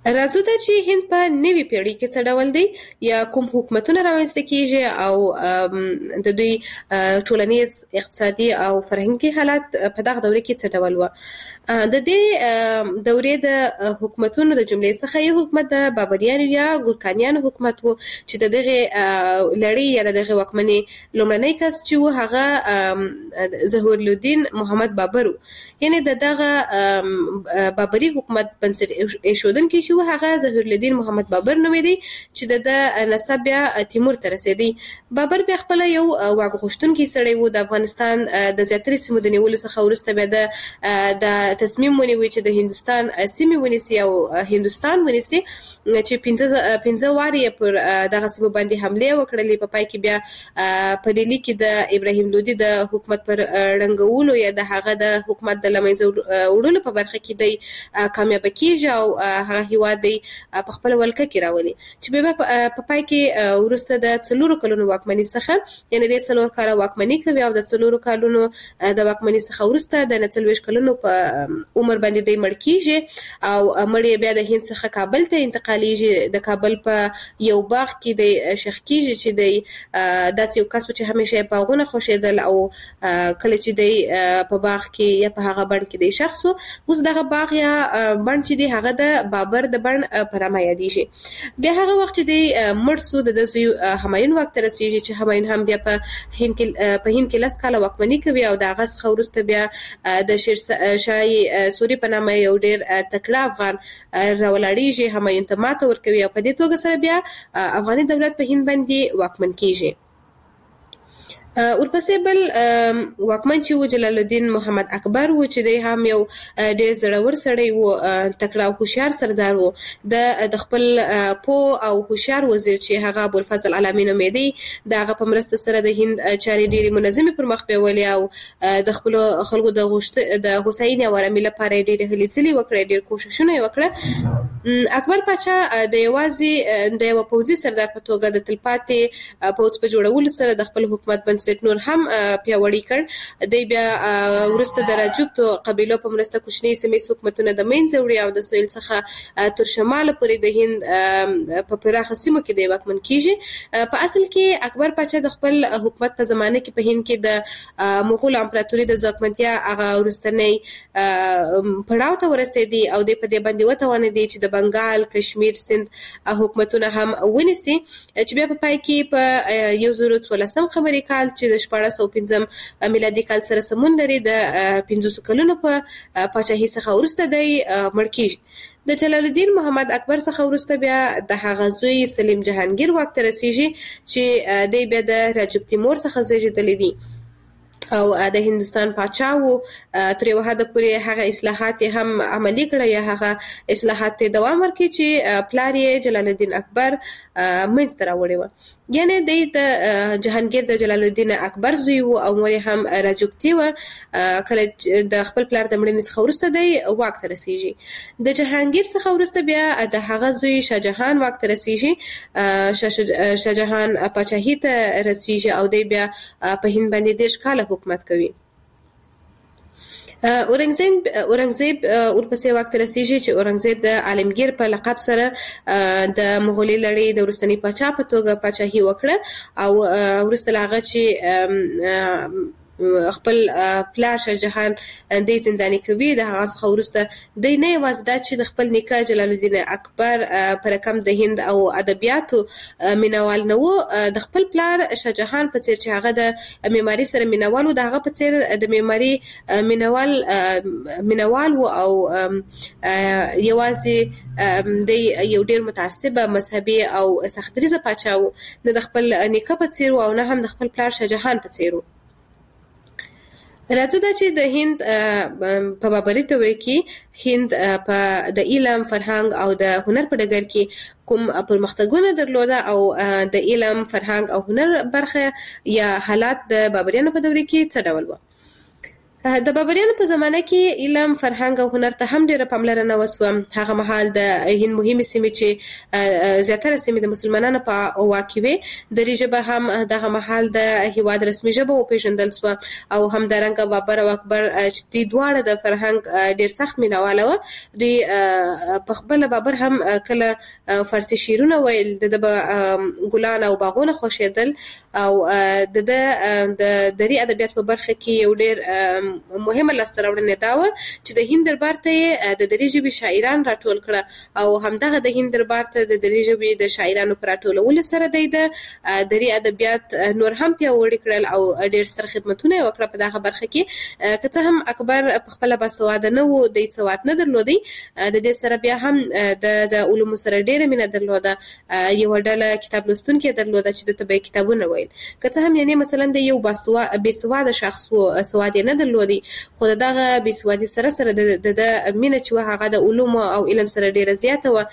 راځو ته چې هند په نوي پیړۍ کې څه ډول دی یا کوم حکومتونه رامنځته کیږي او د دوی ټولنیز اقتصادي او فرهنګي حالات په دغه دوره کې څه ډول و. د دې دورې د حکومتونو د جملې څخه یو حکومت د بابریانو یا ګورکانیانو حکومت و چې دغه لړۍ یا دغه واکمنۍ لومړنی کس چې و هغه ظهور الدین محمد بابر و. یعنی دغه بابری حکومت بنسټ ایښودونکی چې و هغه ظهور الدین محمد بابر نومېدی چې د نسب بیا تیمور ته رسېدی. بابر بیا خپل یو واک غوښتونکی سړی و. د افغانستان د زیاترې سیمو د نیولو څخه وروسته بیا د تصمیم ونیوي چې د هندستان سیمې ونیسي او هندستان ونیسي چې 15 واري پر دغه سیمو باندې حمله وکړلې. په پای کې بیا په ډیلی کې د ابراهیم لودي د حکومت پر رنګولو یا د هغه د حکومت د لمنځه وړلو په برخه کې دی کامیاب کیږي او هغه هیواد دی په خپل ولکه کې راولي چې بیا په پای کې ورسته د 4 کلونو واکمنۍ څخه یعنی د 4 کال واکمنۍ کوي او د 4 کلونو د واکمنۍ څخه ورسته د 40 کلونو په عمر باندې دی مړ کیږي او مړ بیا د هند څخه کابل ته انتقالیږي. د کابل په یو باغ کې د شیخ کیږي چې د داسې یو کس چې همیشه په غونه خوشیدل او کله چې دی په باغ کې یا په هغه بڼ کې دی شخص اوس دغه باغ یا بڼ چې دی هغه د بابر د بڼ په نامه یادېږي. بیا هغه وخت دی مړ سو د همایون واک ته رسیږي چې همایون هم بیا په هند کې 10 کاله واکمنۍ کوي او د هغه څخه وروسته بیا د شیر شاه سوري په نامه یو ډېر تکړه افغان راولاړیږي همایون ته ماته ورکوي او په دې توګه سره بیا افغاني دولت په هند باندې واکمن کیږي. ورپسې بل واکمن چې و جلال الدین محمد اکبر و چې دی هم یو ډېر زړور سړی و تکړه او هوښیار سردار و. د خپل پو او هوښیار وزیر چې هغه ابوالفضل علامي نومېدی د هغه په مرسته سره د هند چارې ډېرې منظمې پر مخ بیولې او د خپلو خلکو د هوساینې او ارامۍ لپاره یې ډېرې هلې ځلې وکړې ډېر کوښښونه یې وکړه. اکبر پاچا د یوازې د یو پوځي سردار په توګه د تلپاتې پوځ په جوړولو سره د خپل حکومت بنسټ نور هم پیاوړی کړ. دی بیا ورسته د راجپوت قبیلو په مرسته کوچني سیمې حکومتونه د منځه وړي او د سویل څخه تر شمال پورې د هند په پراخه سیمو کې دی واکمن کیږي. په اصل کې اکبر پاچا د خپل حکومت په زمانه کې په هند کې د مغول امپراتوري د ځواکمنتیا هغه ورستنی پړاو ته ورسېدی او د په دې باندې وتوانېدی چې د بنگال کشمیر سند حکومتونه هم ونیسي چې بیا په پای کې په 2014 خبري کال چې د 1415 میلادي کال سره سمون لري د 500 کلونو په پاچاهي څخه وروسته دی مړ کیږي. د جلال الدین محمد اکبر څخه وروسته بیا د هغه زوی سلیم جهانگیر واک ته رسیږي چې دی بیا د راجب تیمور څخه زیږیدلی دی او د هندستان پاچا و. تر یو حد پورې هغه اصلاحات هم عملي کړه یا هغه اصلاحات ته دوام ورکړي چې پلار یې جلال الدین اکبر منځته راوړی و. یعنی د جهانگیر د جلال الدین اکبر زوی و او مور هم راجپوتی و. کله د خپل پلار د مړینې څخه وروسته دی واک ته رسیږي. د جهانگیر څخه وروسته بیا د هغه زوی شاهجهان واک ته رسیږي. شاهجهان پاچاهي ته رسیږي او دی بیا په هند باندې 10 کاله حکومت کوي. اورنګزیب ورپسې واک ته رسیږي چې اورنګزیب د عالمگیر په لقب سره د مغولي لړۍ د وروستني پاچا په توګه پاچاهي وکړه او وروسته له هغه چې خپل پلار شاهجهان د زنداني کوي د هغه څخه وروسته د نه یوازې دا چې د خپل نیکه جلال الدین اکبر پر رقم د هند او ادبیاتو مینوال نه و د خپل پلار شاهجهان په څیر چې هغه د معماري سره مینوال و د هغه په څیر د معماري مینوال و او یوازې د یو ډیر متعصب مذهبي او سختدریزه پاچا و نه د خپل نیکه په څیر او نه هم د خپل پلار شاهجهان په څیر. راځو دا چې د هند په بابري دوره کې هند په د علم فرهنګ او د هنر په ډګر کې کوم پرمختګونه درلوده او د علم فرهنګ او هنر برخه یا حالات د بابریانو په دوره کې څه ډول و. د بابریانو په زمانه کې علم، فرهنګ او هنر ته هم ډیره پاملرنه وسوه. هغه مهال د هند مهمه سیمه چې زیاتره سیمه د مسلمانانو په واکې وي، دري ژبه هم دغه مهال د هیواد رسمي ژبه او پیژندل سو او هم درنګ بابر او اکبر چې د دواړه د فرهنګ ډیر سخت مینواله و. د په خپل بابر هم کله فارسی شعرونه ویل، د ګلان او باغونه خوشیدل او د دري ادبیات په برخه کې یو ډیر مهمه لاسته راوړنه دا و چې د هند دربار ته د دري ژبې شاعران راټول کړه او همدغه د هند دربار ته د دري ژبې د شاعرانو پر راټولولو سره د دري ادبیات نور هم پیاوړي کړل او ډیر ستر خدمتونه وکړه په دغه برخه کې. که څه هم اکبر په خپل باسواده نه و، د سواد نه درلودي، د دې سره بیا هم د علوم سره ډیره مینه درلوده. یو ډله کتاب لوستونکي درلوده چې د طبي کتابونه ویل. که څه هم یعنی مثلا د یو باسواده شخص سواد نه درلودي، خو دغه بسوادي سره د مینه چې هغه د علوم او علم سره ډیره زیاته و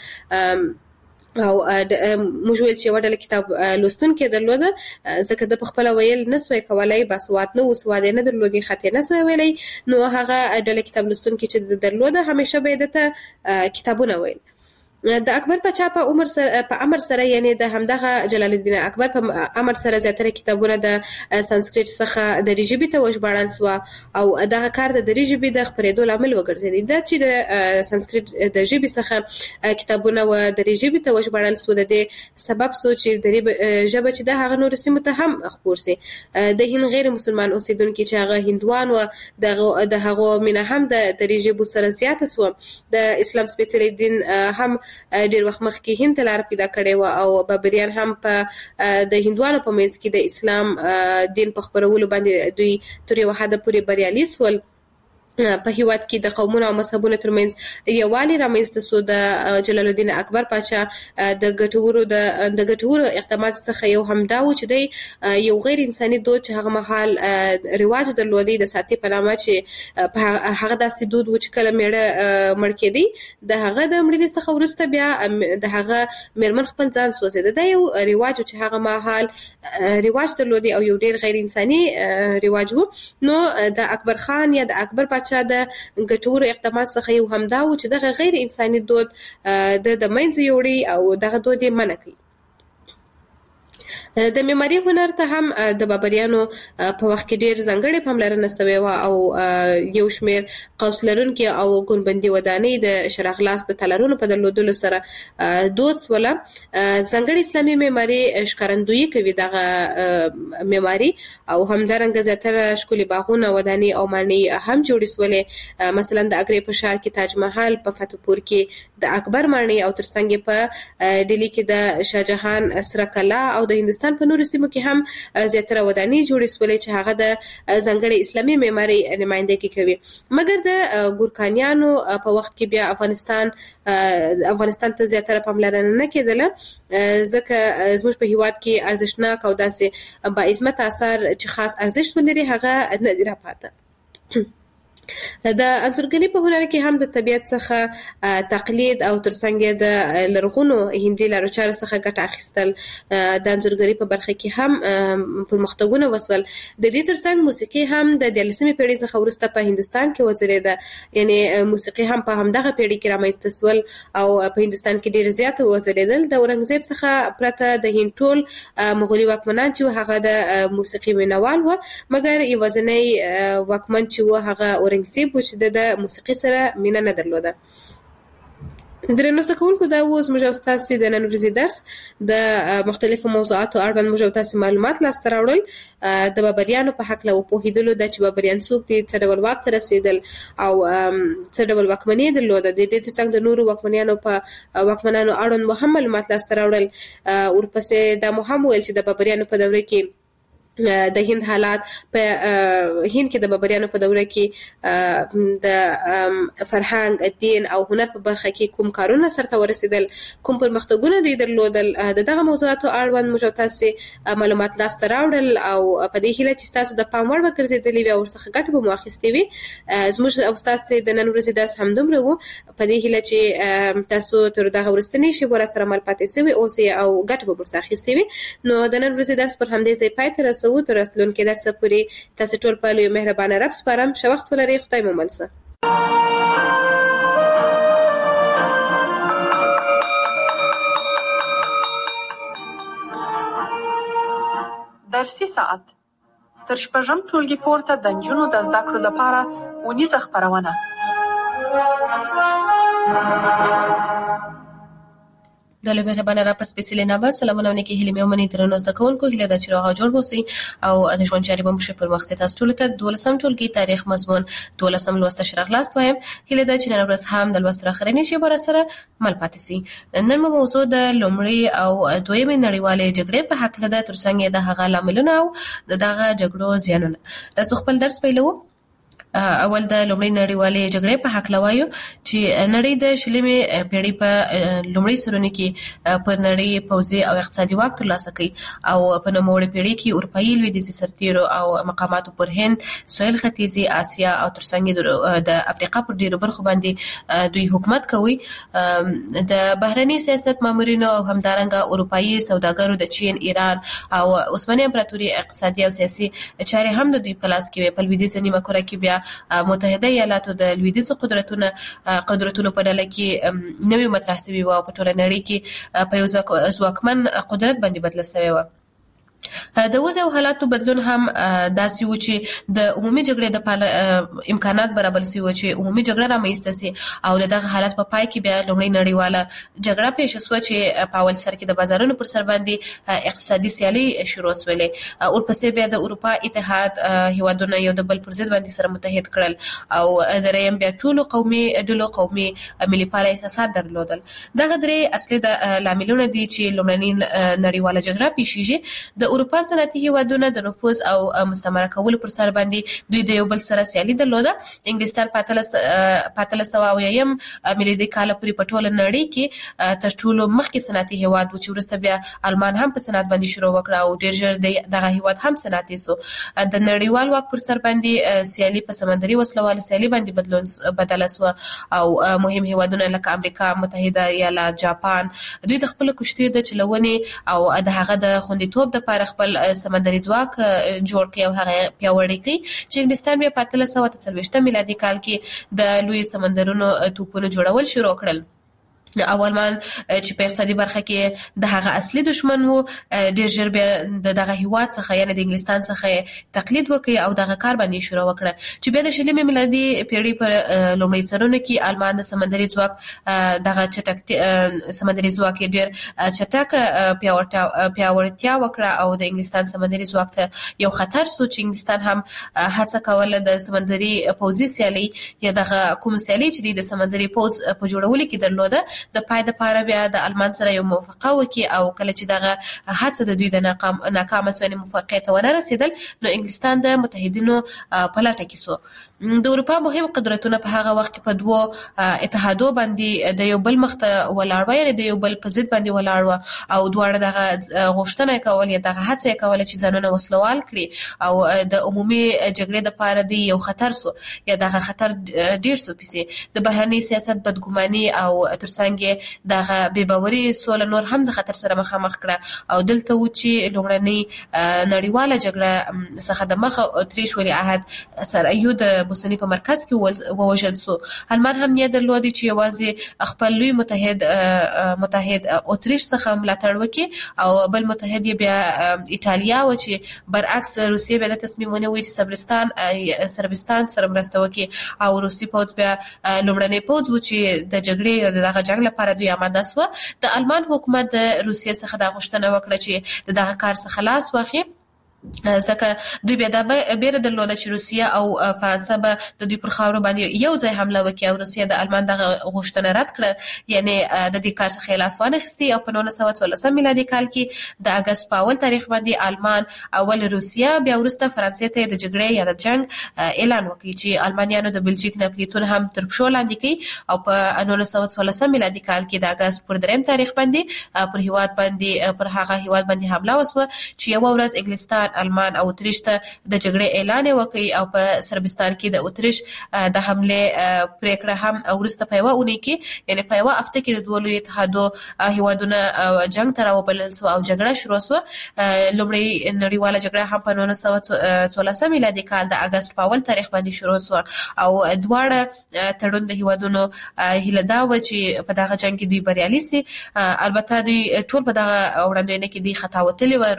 او موږ ویل چې وړل کتاب لوستونکي درلوده، ځکه د خپل ویل نسوي کولای، باسواد نه وسواد نه درلودي، خاطر نسوي ویلي، نو هغه د کتاب لوستونکي چې درلوده همیشه به د کتابونه ویل. د اکبر پاچا په امر سره یعنی د همدغه جلال الدین اکبر په امر سره زیاتره کتابونه د سانسکریت څخه د ژبې ته وژباړل سو او دغه کار د ژبې د خپرېدو لامل وګرځېد. دا چې د سانسکریت د ژبې څخه کتابونه و د ژبې ته وژباړل سو، د دې سبب سو چې د ژبه چې د هغه نور سیمه ته هم خپور سي. د هند غیر مسلمان اوسیدونکو چې هغه هندوان و د هغه مینه هم د ژبې سره زیاته سو. د اسلام سپیڅلی دین هم ډیر وخت مخکې هند ته لار پیدا کړې و او بابریان هم په د هندوانو په منځ کې د اسلام دین په خپرولو باندې دوی تر یو حد پورې بریالي سول. په هیواد کې د قومونو او مذهبونو ترمنځ یووالی رامنځته سو. د جلال الدین اکبر پاچا د ګټورو اقدامات څخه یو هم دا و چې د یو غیر انساني دود چې هغه مهال رواج درلودي د ساتي په نامه چې په هغه داسې دود و چې کله میړه مړ کېدی د هغه د مړینې څخه وروسته بیا د هغه میرمن خپل ځان سوځیده. دا یو رواج چې هغه مهال رواج درلودي او یو ډیر غیر انساني رواج و. نو د اکبر خان یا د اکبر پاچا د ګټورو اقدامات څخه یو هم دا و چې دغه غیر انساني دود د منځ یوړي او دغه دود یې منع کړي. د معماري هنر ته هم د بابریانو په وخت کې ډیر ځانګړې پاملرنه شوې و او یو شمیر قوس لرونکي او ګنبدي ودانۍ د شرغلاس د تالارونو په درلودلو سره دود سوله. ځانګړې اسلامي معماري ښکارندویي کوي دغه معماري او همدارنګه زیاتره ښکلي باغونه، ودانۍ او ماڼۍ هم جوړې سولې. مثلا د اګرې په ښار کې تاج محل، په فتح پور کې د اکبر ماڼۍ او ترڅنګ په ډیلی کې د شاهجهان سره کلا او د هندستان په نورو سیمو کې هم زیاتره ودانۍ جوړې سولې چې هغه د ځانګړې اسلامي معماري نمائندګي کوي. مګر د ګورکانیانو په وخت کې بیا افغانستان ته زیاتره پاملرنه نه کېدله، ځکه زموږ په هیواد کې ارزښتناک او داسې با عظمت آثار چې خاص ارزښت ولري هغه نه دی راپاته. د انځورګرۍ په هنر کې هم د طبیعت څخه تقلید او ترڅنګ د لرغونو هندي لارچارو څخه ګټه اخیستل د انځورګرۍ په برخه کې هم پرمختګونه وسول. د دې ترڅنګ موسیقي هم د 14مې پیړۍ څخه وروسته په هندستان کې وځلېده، یعنی موسیقي هم په همدغه پیړۍ کې رامنځته سول او په هندستان کې ډېر زیات وځلېدل. د اورنګزیب څخه پرته د هند ټول مغولي واکمنان چې هغه د موسیقي مینوال و، مګر یوازینی واکمن چې و هغه اورنګزیب و چې د موسیقي سره مینه نه درلوده. درنو زده‌کوونکو دا و زموږ او ستاسې د نن ورځې درس د مختلفو موضوعاتو اړوند موږ او تاسې معلومات لاسته راوړل. د بابریانو په هکله وپوهېدلو ده چې بابریان څوک دي، څه ډول واک ته رسېدل او څه ډول واکمني یې درلوده. د دې ترڅنګ د نورو واکمنانو اړوند مو هم معلومات لاسته راوړل. ورپسې دا مو هم ویل چې د بابریانو په دوره کې د هند حالات په هند کې د بابریانو په دوره کې د فرهنګ، دین او هنر په برخه کې کوم کارونه سرته ورسېدل، کوم پرمختګونه دوی درلودل. دغه موضوعاتو اړوند موږ تاسو معلومات لاسته راوړل او په دې هیله چې تاسو د پام وړ وګرځېدلې وي او ورڅخه ګټه به مو اخیستې وي. زموږ او تاسو د نن ورځې درس همدومره و، په دې هیله چې تاسو تر دغه وروستنۍ شېبو را سره مل پاتې شوي اوسئ او ګټه به مو ورڅخه اخیستې وي. نو د نن ورځې درس پر همدې ځای پای ته کوو تر راتلونکي درس پورې. تاسو ټول په لوی مهربانه رب سپارم. ښه وخت ولرئ. خدای مو مل شه. درسي ساعت تر شپږم ټولګي پورته د نجونو د زده کړو لپاره ونیزه خپرونه. د لوی مهربانه را په سپېڅلې نامه سلامونه ونکي هیلې مې ومني درنو زده کوونکو هیله ده چې روغ او جوړ اوسئ او د ژوند چارې به مو ښې پر مخ ځي. تاسو ټولو ته 12م ټولګي تاریخ مضمون 12م لوست ښه راغلاست وایم. هیله ده چې نن ورځ هم د لوست اخرنۍ شیبه راسره مل پاتې سي. نن مو موضوع د لومړۍ او دویمې نړیوالې جګړې په هکله ده، ترڅنګ یې د هغه لاملونه او د دغه جګړو زیانونه. تاسو خپل درس پیلوو. اول د لومړۍ نړیوالې جګړې په هکله وایو چې نړۍ د شلمې پیړۍ په لومړۍ سرونه کې پر نړۍ پوځي او اقتصادي واک ترلاسه کړ او په نوموړې پیړۍ کې اروپایي لویدیځي سرتیرو او مقاماتو پر هند، سویل ختیځي اسیا او ترڅنګ د افریقا پر ډیرو برخو باندې دوی حکومت کوي. د بهرني سیاست مامورینو او همدارنګه اروپایي سوداګرو د چین، ایران او عثماني امپراتوري اقتصادي او سیاسي چارې هم د دوی په لاس کې وې. په لویدیځه نیمه کره کې بیا متحده ایالاتو د لویدیځو قدرتونو په ډله کې نوې مطرح شوې وه او په ټوله نړۍ کې په یو ځواکمن قدرت باندې بدله شوې وه. د وضع او حالاتو بدلون هم داسې و چې د عمومي جګړې د امکانات برابر شوي و چې عمومي جګړه رامنځته شي او دغه حالت په پای کې بیا لومړۍ نړیواله جګړه پیښه شوه چې په اول سر کې د بازارونو پر سر باندې اقتصادي سیالي شروع شولې. ورپسې بیا د اروپا اتحاد هیوادونه یو د بل پر ضد باندې سره متحد کړل او دریم بیا ټولو قومي ډلو قومي ملي پاله احساسات درلودل. دغه درې اصلي د لاملونه دي چې لومړنۍ نړیواله جګړه پیښیږي. د اروپا صنعتي هیوادونه د نفوذ او مستعمره کولو پر سر باندې دوی د یو بل سره سیالي درلوده. انګلستان په 1870 میلادي کال پورې په ټوله نړۍ کې تر ټولو مخکې صنعتي هیواد و چې وروسته بیا آلمان هم په صنعت باندې شروع وکړه او ډېر ژر دغه هیواد هم صنعتي سو. د نړیوال واک پر سر باندې سیالي په سمندري وسلوال سیالي باندې بدله سو او مهم هیوادونه لکه امریکا متحده ایالات، جاپان دوی د خپل کشتۍ د چلونې او د هغه د خوندیتوب د لپاره خپل سمندري ځواک جوړ کړي او هغه پیاوړی کړي چې انګلستان بیا په 1840 میلادي کال کې د لوی سمندرونو توپونو جوړول شروع کړل. اولمان چې په اقتصادي برخه کې د هغه اصلي دشمن وو ډېر ژر بیا دغه هیواد څخه یعنی د انګلستان څخه تقلید وکړي او دغه کار باندې شروع وکړه چې بیا د شلمې میلادي پیړۍ پر لومړۍ سرونه کې آلمان د سمندري ځواک دغه سمندري ځواک ډېر چټک پیاوړتیا وکړه او د انګلستان سمندري ځواک ته یو خطر سو چې انګلستان هم هڅه کوله د سمندري پوځي سیالي یا دغه کوم سیالي چې د سمندري پوځ په جوړولو کې درلوده د پای د پاره بیا د آلمان سره یو موافقه وکړي او کله چې دغه هڅه د دوی د ناکامه څونې موافقې ته ونه رسیدل نو انګلستان د متحدینو په لټه کې سو. د اروپا مهم قدرتونه په هغه وخت کې په دوه اتحادو باندې د یو بل مخ ته ولاړ و یعنی د یو بل په ضد باندې ولاړ و او دواړه دغه غوښتنه کول یا دغه هڅه کوله چې ځانونه وسلوال کړي او د عمومي جګړې د پاره دی یو خطر سو یا دغه خطر ډیر سو پسې د بهرني سیاست بدګماني او ترڅنګ دغه بې باوري سول نور هم د خطر سره مخامخ کړه او دلته و چې لومړنۍ نړیواله جګړه څخه د مخ اتریش ولی عهد سره یو د بوسنی په مرکز کې ووژل سو. آلمان هم نیت درلودي چې یوازې خپل لوی متحد اتریش څخه ملاتړ وکړي او بل متحد بیا ایتالیا و چې برعکس روسیه بیا د تصمیم ونیوي چې صربستان سره مرسته وکړي او روسي پوځ بیا لومړنی پوځ و چې د جګړې دغه جنگ لپاره دوی آماده سو. د آلمان حکومت د روسیه څخه د غوښتنه وکړه چې دغه کار څخه خلاص واخلي ځکه دوی بیا د بیره درلوده چې روسیه او فرانسه به د دوی پر خاورو باندې یو ځای حمله وکړي او روسیه د آلمان دغه غوښتنه رد کړه یعنی د دې کار څخه لاس وانه اخیستی او په 1914 میلادي کال کې د اگست په اول تاریخ باندې آلمان اول روسیه بیا وروسته فرانسې ته د جګړې یا د جنگ اعلان وکړي چې آلمانیانو د بلژیک ناپلیتون هم تر پښو لاندې کړي او په 1914 میلادي کال کې د اگست پر 3 تاریخ باندې پر هغه هیواد باندې حمله وسوه چې یو ورځ انګلستان آلمان او اتریش ته د جګړې اعلان وکړي او په سربستان کې د اتریش د حمله پریکړه هم ورسته په یوه اونۍ کې یعنی په یوه هفته کې د دوه لوی اتحادو هیوادونه جنگ ته راوبلل سو او جګړه شروع سو. لومړی نړیواله جګړه هم په 1914 میلادي کال د اگست په اول تاریخ باندې شروع سو او دواړه تړون د هیوادونو هیله دا و چې په دغه جنگ کې دوی بریالي سي. البته دوی ټول په دغه وړاندوینه کې دوی خطا وتلي و.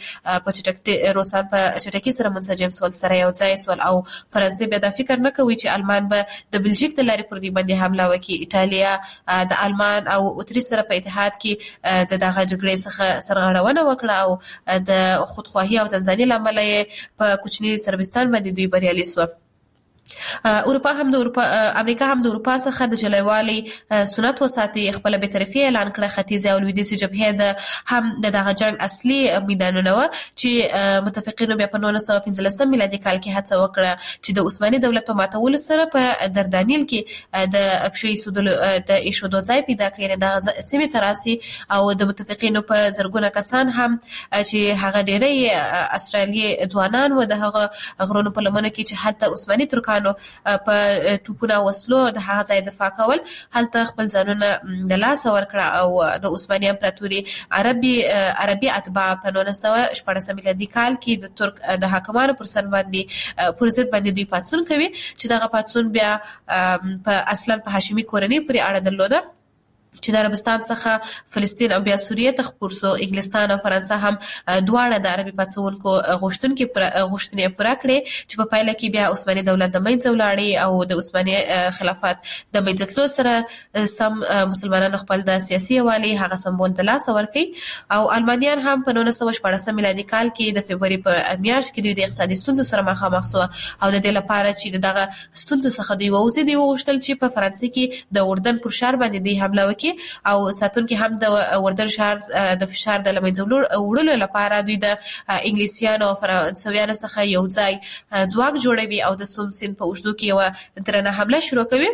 روسان په چټکۍ سره منسجم سول سره یو ځای سول او فرانسې بیا دا فکر نه کوي چې آلمان به د بلژیک د لارې پر دوی باندې حمله وکړي. ایټالیا د آلمان او اتریش سره په اتحاد کې د دغه جګړې څخه سرغړونه وکړه او د خودخواهي او ځانځاني لامل یې په کوچني سربستان باندې دوی بریالي سو. امریکا هم د اروپا څخه د جلایوالي سنت وساتي خپل به طرفي اعلان کړ. ختیځه او لویدیځه جبهه د هم دغه جنگ اصلي میدانونه و چې متفقینو بیا په 1915 میلادي کال کې هڅه وکړه چې د عثماني دولت په ماتولو سره په دردانیل کې د ابشي د ایشودو ځای پیدا کړي د سیمې تراسي او د متفقینو په زرګونه کسان هم چې هغه ډېری استرالیي ځوانان و د هغه غرونو په لمنه کې چې حتی عثماني ترکانو په ټوپونه وسلو د هغه ځای دفاع کول هلته خپل ځانونه د لاس ورکړه او د عثماني امپراتوري عربي اتباع په 1914 میلادي کال کې د ترک د حاکمانو پر ضد باندې دوی پاڅون کوي چې دغه پاڅون بیا په اصلا په هاشمي کورنۍ پورې اړه درلوده چې د عربستان څخه فلسطین او بیا سوریه ته خپور سو. انګلستان او فرانسه هم دواړه د عربي پاڅونکو غوښتنې پوره کړې چې په پایله کې بیا عثماني دولت د منځه ولاړی او د عثماني خلافت د منځه تلو سره سم مسلمانانو خپل د سیاسي یووالي هغه سمبول د لاس ورکړي او آلمانیان هم په 1914 میلادي کال کې د فبرवरी په میاشت کې دوی د اقتصادي ستونزو سره مخامخ شو او د دې لپاره چې دغه ستونزو څخه دوی ووځي دوی وغوښتل چې په فرانسې کې د اردن پر شهر باندې دوی حمله وکړي او ساتونکي هم د اردن شهر د فشار د لمنځه وړلو لپاره دوی د انګلیسیانو او فرانسویانو څخه یو ځای ځواک جوړوي او د سوم سیند په اوږدو کې یو درنه حمله شروع کوي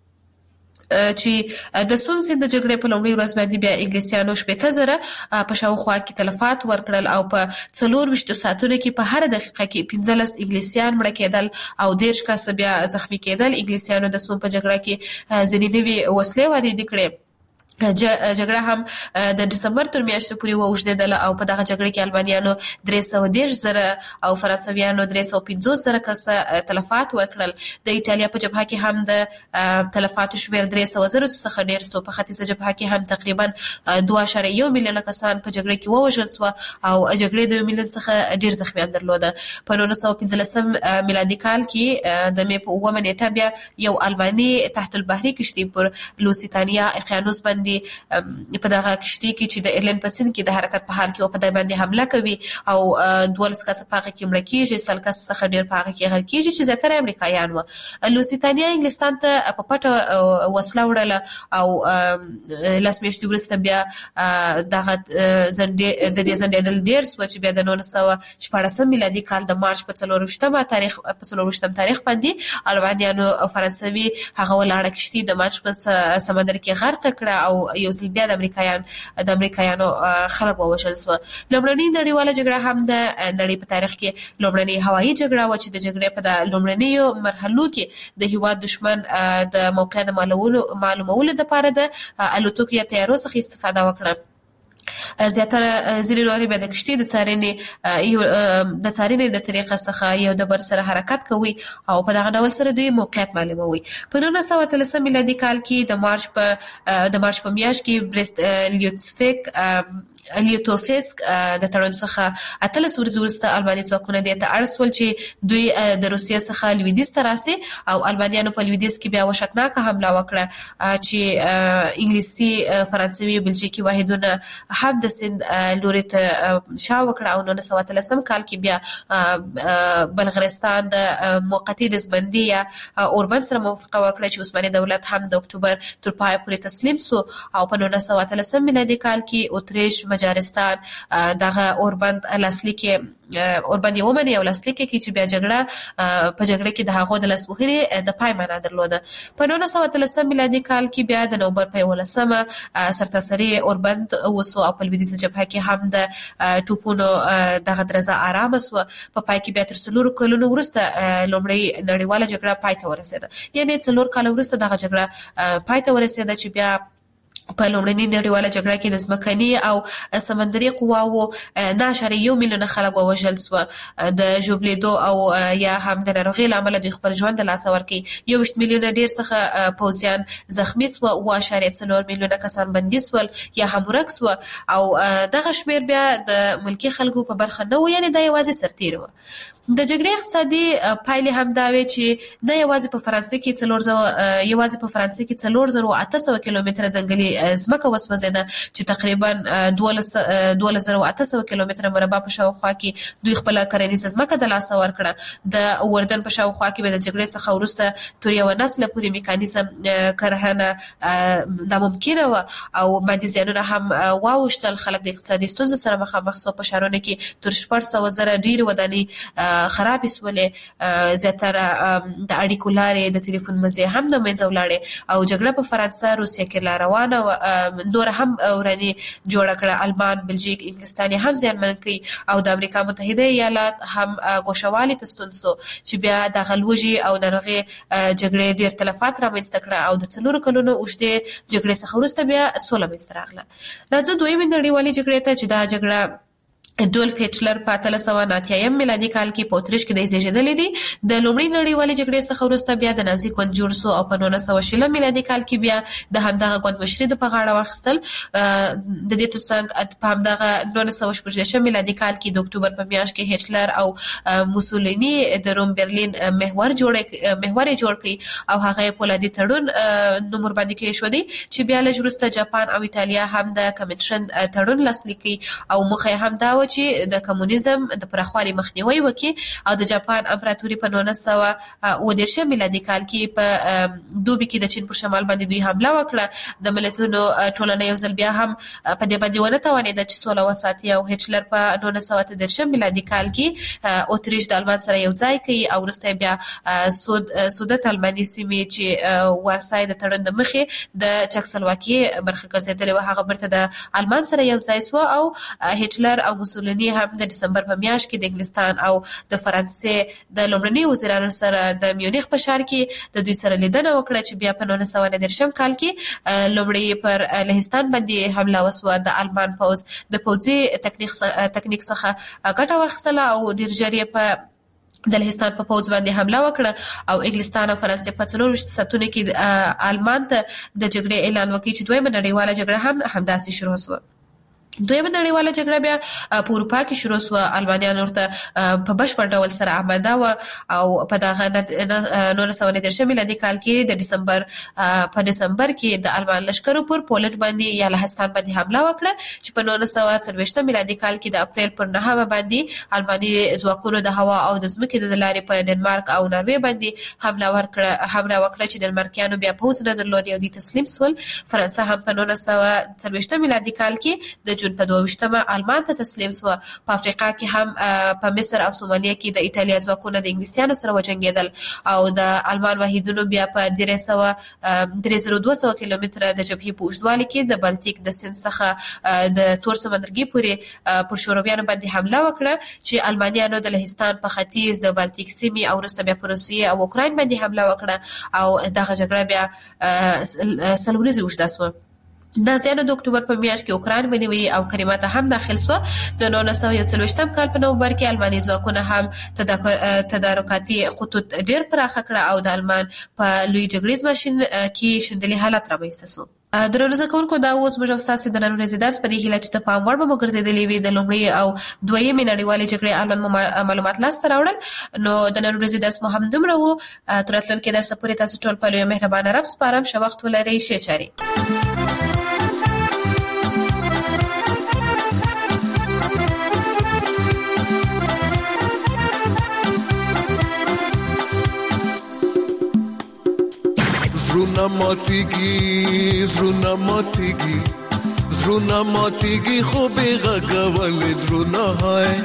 چې د سوم سیند د جګړې په لومړۍ ورځ باندې بیا انګلیسیانو 15,000 په شاوخوا کې تلفات ورکړل او په 24 ساعتونو کې په هر دقیقه کې 15 انګلیسیان مړه کېدل او 10 کس بیا زخمی کېدل. انګلیسیانو د سوم په جګړه کې ځینې نوې وسلې واردې کړې. جګړه هم د دسمبر تر میاشتې پورې واوږدېدله او په دغه جګړه کې آلمانیانو 310,000 او فرانسویانو 350,000 کسه تلفات ورکړل. د ایټالیا په جبهه کې هم د تلفاتو شمېر 300,000 څخه ډېر سو. په ختیځه جبهه کې هم تقریبا 2.1 میلیون کسان په جګړه کې ووژل سو او جګړې د 1 میلیون څخه ډېر زخمیان درلوده. په 1915 میلادي کال کې د مې په 9 نیټه بیا یو آلماني تحت البحري کشتۍ پر لوسیتانیا اقیانوس باندې په دغه کشتۍ کې چې د ایرلند په سیند کې د حرکت په حال کې په دای باندې حمله کوي او 12 کس په هغه کې مړه کیږي. 100 کس څخه ډیر په هغه کې غل کیږي چې زیاتره امریکایان و. لوسیتانیا انګلستان ته په پټه وسله وړله او لاس میاشتې وروسته بیا دغه د دې زندېدل ډیر سو چې بیا د 1914 میلادي کال د مارچ په 24 تاریخ باندې آلمانیانو او فرانسوي هغه ولاړه کشتۍ د مارچ په سمندر کې غرق کړه او یو ځل بیا د امریکایانو خلک ووژل سو. لومړنۍ نړیواله جګړه هم د نړۍ په تاریخ کې لومړنۍ هوایي جګړه و چې د جګړې په لومړنیو مرحلو کې د هیواد دشمن د موقعیت معلومولو لپاره د الوتکو یا طیارو څخه استفاده وکړه. زیاتره ځینې نورې بیا د کشتۍ د څارنې د طریقه څخه یو د بر سره حرکت کوي او په دغه ډول سره دوی موقعیت معلوموي. په 1913 میلادي کال کې د مارچ په میاشت کې بریست لیوتوفسک د تړون څخه 18 ورځې وروسته آلماني ځواکونه دې ته اړ سول چې دوی د روسیې څخه لویدیځ ته راسي او آلمانیانو په لویدیځ کې بیا وحشتناکه حمله وکړه چې انګلیسي فرانسوي بلژیکي واحدونه هم د سیند لوري ته شا وکړه او 1913 کال کې بیا بلغارستان د موقتي دزبندي یا اوربند سره موافقه وکړه چې عثماني دولت هم د اکتوبر تر پای پورې تسلیم سو او په 1913 میلادي کال کې اتریش مجارستان دغه اوربند لاسلیک اوربند یو منی او لاسلیک کې چې بیا جګړه په جګړه کې د هغو د لاسوهنې د پای معنا درلوده. په 1913 میلادي کال کې بیا د نومبر په 11 سرتاسري اوربند وسو او په لویدیځه جبهه کې هم د ټوپونو دغه درزه آرام سو. په پای کې بیا تر 4 کلونو وروسته لومړی نړیواله جګړه پای ته ورسېده. یعنی 4 کال وروسته دغه جګړه پای ته ورسېده چې بیا په لومړنۍ نړیواله جګړه کې د ځمکني او سمندري قواو 9.1 میلیونه خلک ووژل سوه. د ژوبلېدو او یا هم د ناروغۍ له امله دوی خپل ژوند د لاسه ورکړي. 21 میلیونه ډېر څخه پوځیان زخمي سوه، 7.4 میلیونه کسان بندي سول یا هم ورک سوه. او دغه شمېر بیا د ملکي خلکو په برخه نه و، یعنې دا یوازې سرتیري وه. د جګړې اقتصادي پایلې هم دا وې چې نه یوازې په فرانسې کې 4,800 کیلومتره ځنګلي ځمکه وسوځېده چې تقریبا 12,800 کیلومتره مربع په شاوخوا کې دوی خپله کرنیزه ځمکه د لاسه ورکړه. د اردن په شاوخوا کې به د جګړې څخه وروسته تر یوه نسله پورې میکانیزم کرهنه ناممکنه وه او مادي زیانونه هم واوښتل. خلک د اقتصادي ستونزو سره مخامخ سوه. په ښارونو کې تر 400,000 ډېرې ودانۍ خرابې سولې. زیاتره د اړیکو لارې د ټلیفون مزې هم د منځه ولاړې او جګړه په فرانسه، روسیه کې لا روانه وه. نور هم وراني جوړه کړه. آلمان، بلژیک، انګلستان هم زیانمن کړي او د امریکا متحده ایالات هم ګوښهوالي ته ستون سو چې بیا دغه لوږې او ناروغۍ جګړې ډېر تلفات رامنځته کړه او د 4 کلونو اوږدې جګړې څخه وروسته بیا سوله منځته راغله. راځو دویمې نړیوالې جګړې ته چې دا جګړه ډولف هټلر په 1989 میلادي کال کې په اتریش کې د زیږیدلې دي. د لومړۍ نړیوالې جګړې څخه وروسته بیا د نازي ګوند جوړ سو او په 1920 میلادي کال کې بیا د همدغه ګوند مشري د په غاړه واخیستل. د دې ترڅنګ په همدغه 1918 میلادي کال کې د اکتوبر په میاشت کې هټلر او موسولیني د روم برلین محور جوړ کړي او هغه پولادي تړون نوم ورباندې کړی شو دی چې بیا لږ وروسته جاپان او ایتالیا هم د کمنشن تړون لاسلیک کړي او مخه هم دا چې د کمونیزم د پراخوالي مخنیوي وکړي. او د جاپان امپراتوري په 1919 میلادي کال کې په دوبي کې د چین پر شمال باندې دوی حمله وکړه. د ملتونو ټولنه یو ځل بیا هم په دې باندې ونه توانېده چې سوله وساتي او هټلر په 1930 میلادي کال کې اتریش د آلمان سره یو ځای کړي او وروسته بیا سودت آلماني سیمې چې وارسای د تړون د مخې د چکسلواکي برخه ګرځېدلې وه هغه بیرته د آلمان سره یو ځای سوه. او هټلر او موسولیني هم د دسمبر په میاشت کې د انګلستان او د فرانسې د لومړني وزیرانو سره د میونخ په ښار کې د دوی سره لیدنه وکړه چې بیا په 1919 کال کې لومړی پر لهستان باندې حمله وسوه. د آلمان پوځ د پوځي تکنیک څخه ګټه واخیستله او ډېر ژر یې په د لهستان په پوځ باندې حمله وکړه او انګلستان او فرانسې په 4 ساعتونو کې آلمان ته د جګړې اعلان وکړ چې دویمه نړیواله جګړه هم همداسې شروع شوه. دویمه نړیواله جګړه بیا په اروپا کې شروع شوه. آلمانیان ورته په بشپړ ډول سره آماده وه او په دغه 1919 میلادي کال کې د دسمبر کې د آلمان لښکرو پر پولنډ باندې یا لهستان باندې حمله وکړه چې په 1940 میلادي کال کې د اپریل پر 9 باندې آلماني ځواکونو د هوا او د ځمکې د لارې په ډنمارک او ناروې باندې حمله وکړه چې ډنمارکیانو بیا پوځ نه درلود او دوی تسلیم سول. فرانسه هم په 1940 میلادي کال کې د جون په 22 آلمان ته تسلیم سوه. په افریقا کې هم په مصر او سومالیا کې د ایټالیا ځواکونه د انګلیسیانو سره وجنګېدل او د آلمان واحدونو بیا په 3200 کیلومتره د جبهې په اوږدوالي کې د بالتیک د سیند څخه د تور سمندرګي پورې پر شورویانو باندې حمله وکړه چې آلمانیانو د لهستان په ختیځ د بالتیک سیمې او وروسته بیا په روسیې او اوکراین باندې حمله وکړه او دغه جګړه بیا 3 ورځې اوږده سوه. نازیانو د اکتوبر په میاشت کې اوکراین ونیوي او کریمیا ته هم داخل سوه. د 1940 کال په نومبر کې آلماني ځواکونه هم تدارکاتي خطوط ډېر پراخه کړه او د آلمان په لوی جګړیز ماشین کې شندلي حالت رامنځته سو. درنو زده کوونکو دا اوس موږ ستاسو د نن ورځې درس په دې هیله چې ته پام وړ به مو ګرځېدلې وي د لومړۍ او دویمې نړیوالې جګړې اړوند معلومات لاسته راوړل. نو د نن ورځې درس مو هم دومره و. تر راتلونکي درس پورې تاسو ټول په لوی مهربانه رب سپارم. ښه وخت ولرئ. ښې چارې. زړونه ماتېږي زړونه ماتيږي خو بغږول زړونه هاي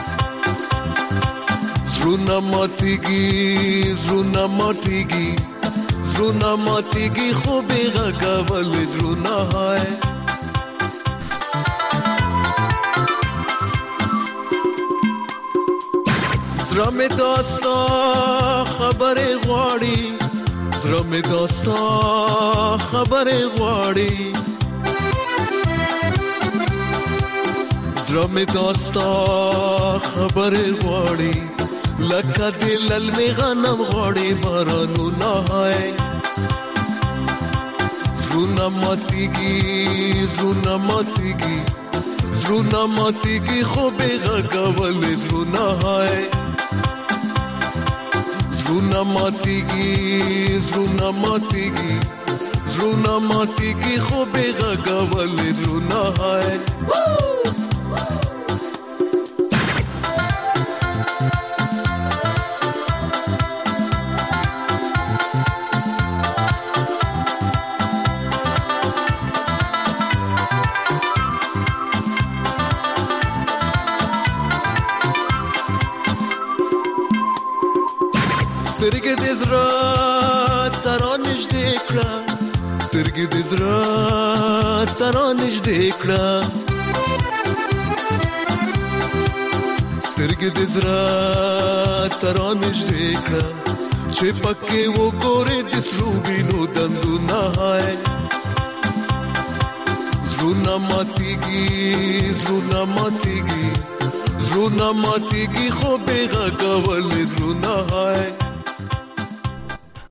زړونه ماتيږي زړونه ماتيږي خو بغږول زړونه هاي زړه مې داستا خبره غواړي زړه مې داستا خبره غواړي زړه مې داستا خبره غواړي لکه دلل مې غنم غواړي بارانونه هاي زړونه ماتيږي زړونه ماتيږي خو بغږول زړونه هاي زړونه ماتيږي خو بغږول زړونه هاي سترګې دې زړه تر نږدې کړه سترګې دې زړه تر نږدې کړه سترګې دې زړه تر نږدې کړه چې پکې وګورې د سرو وینو دندونه هاي زړونه ماتيږي خو بغږول زړونه هاي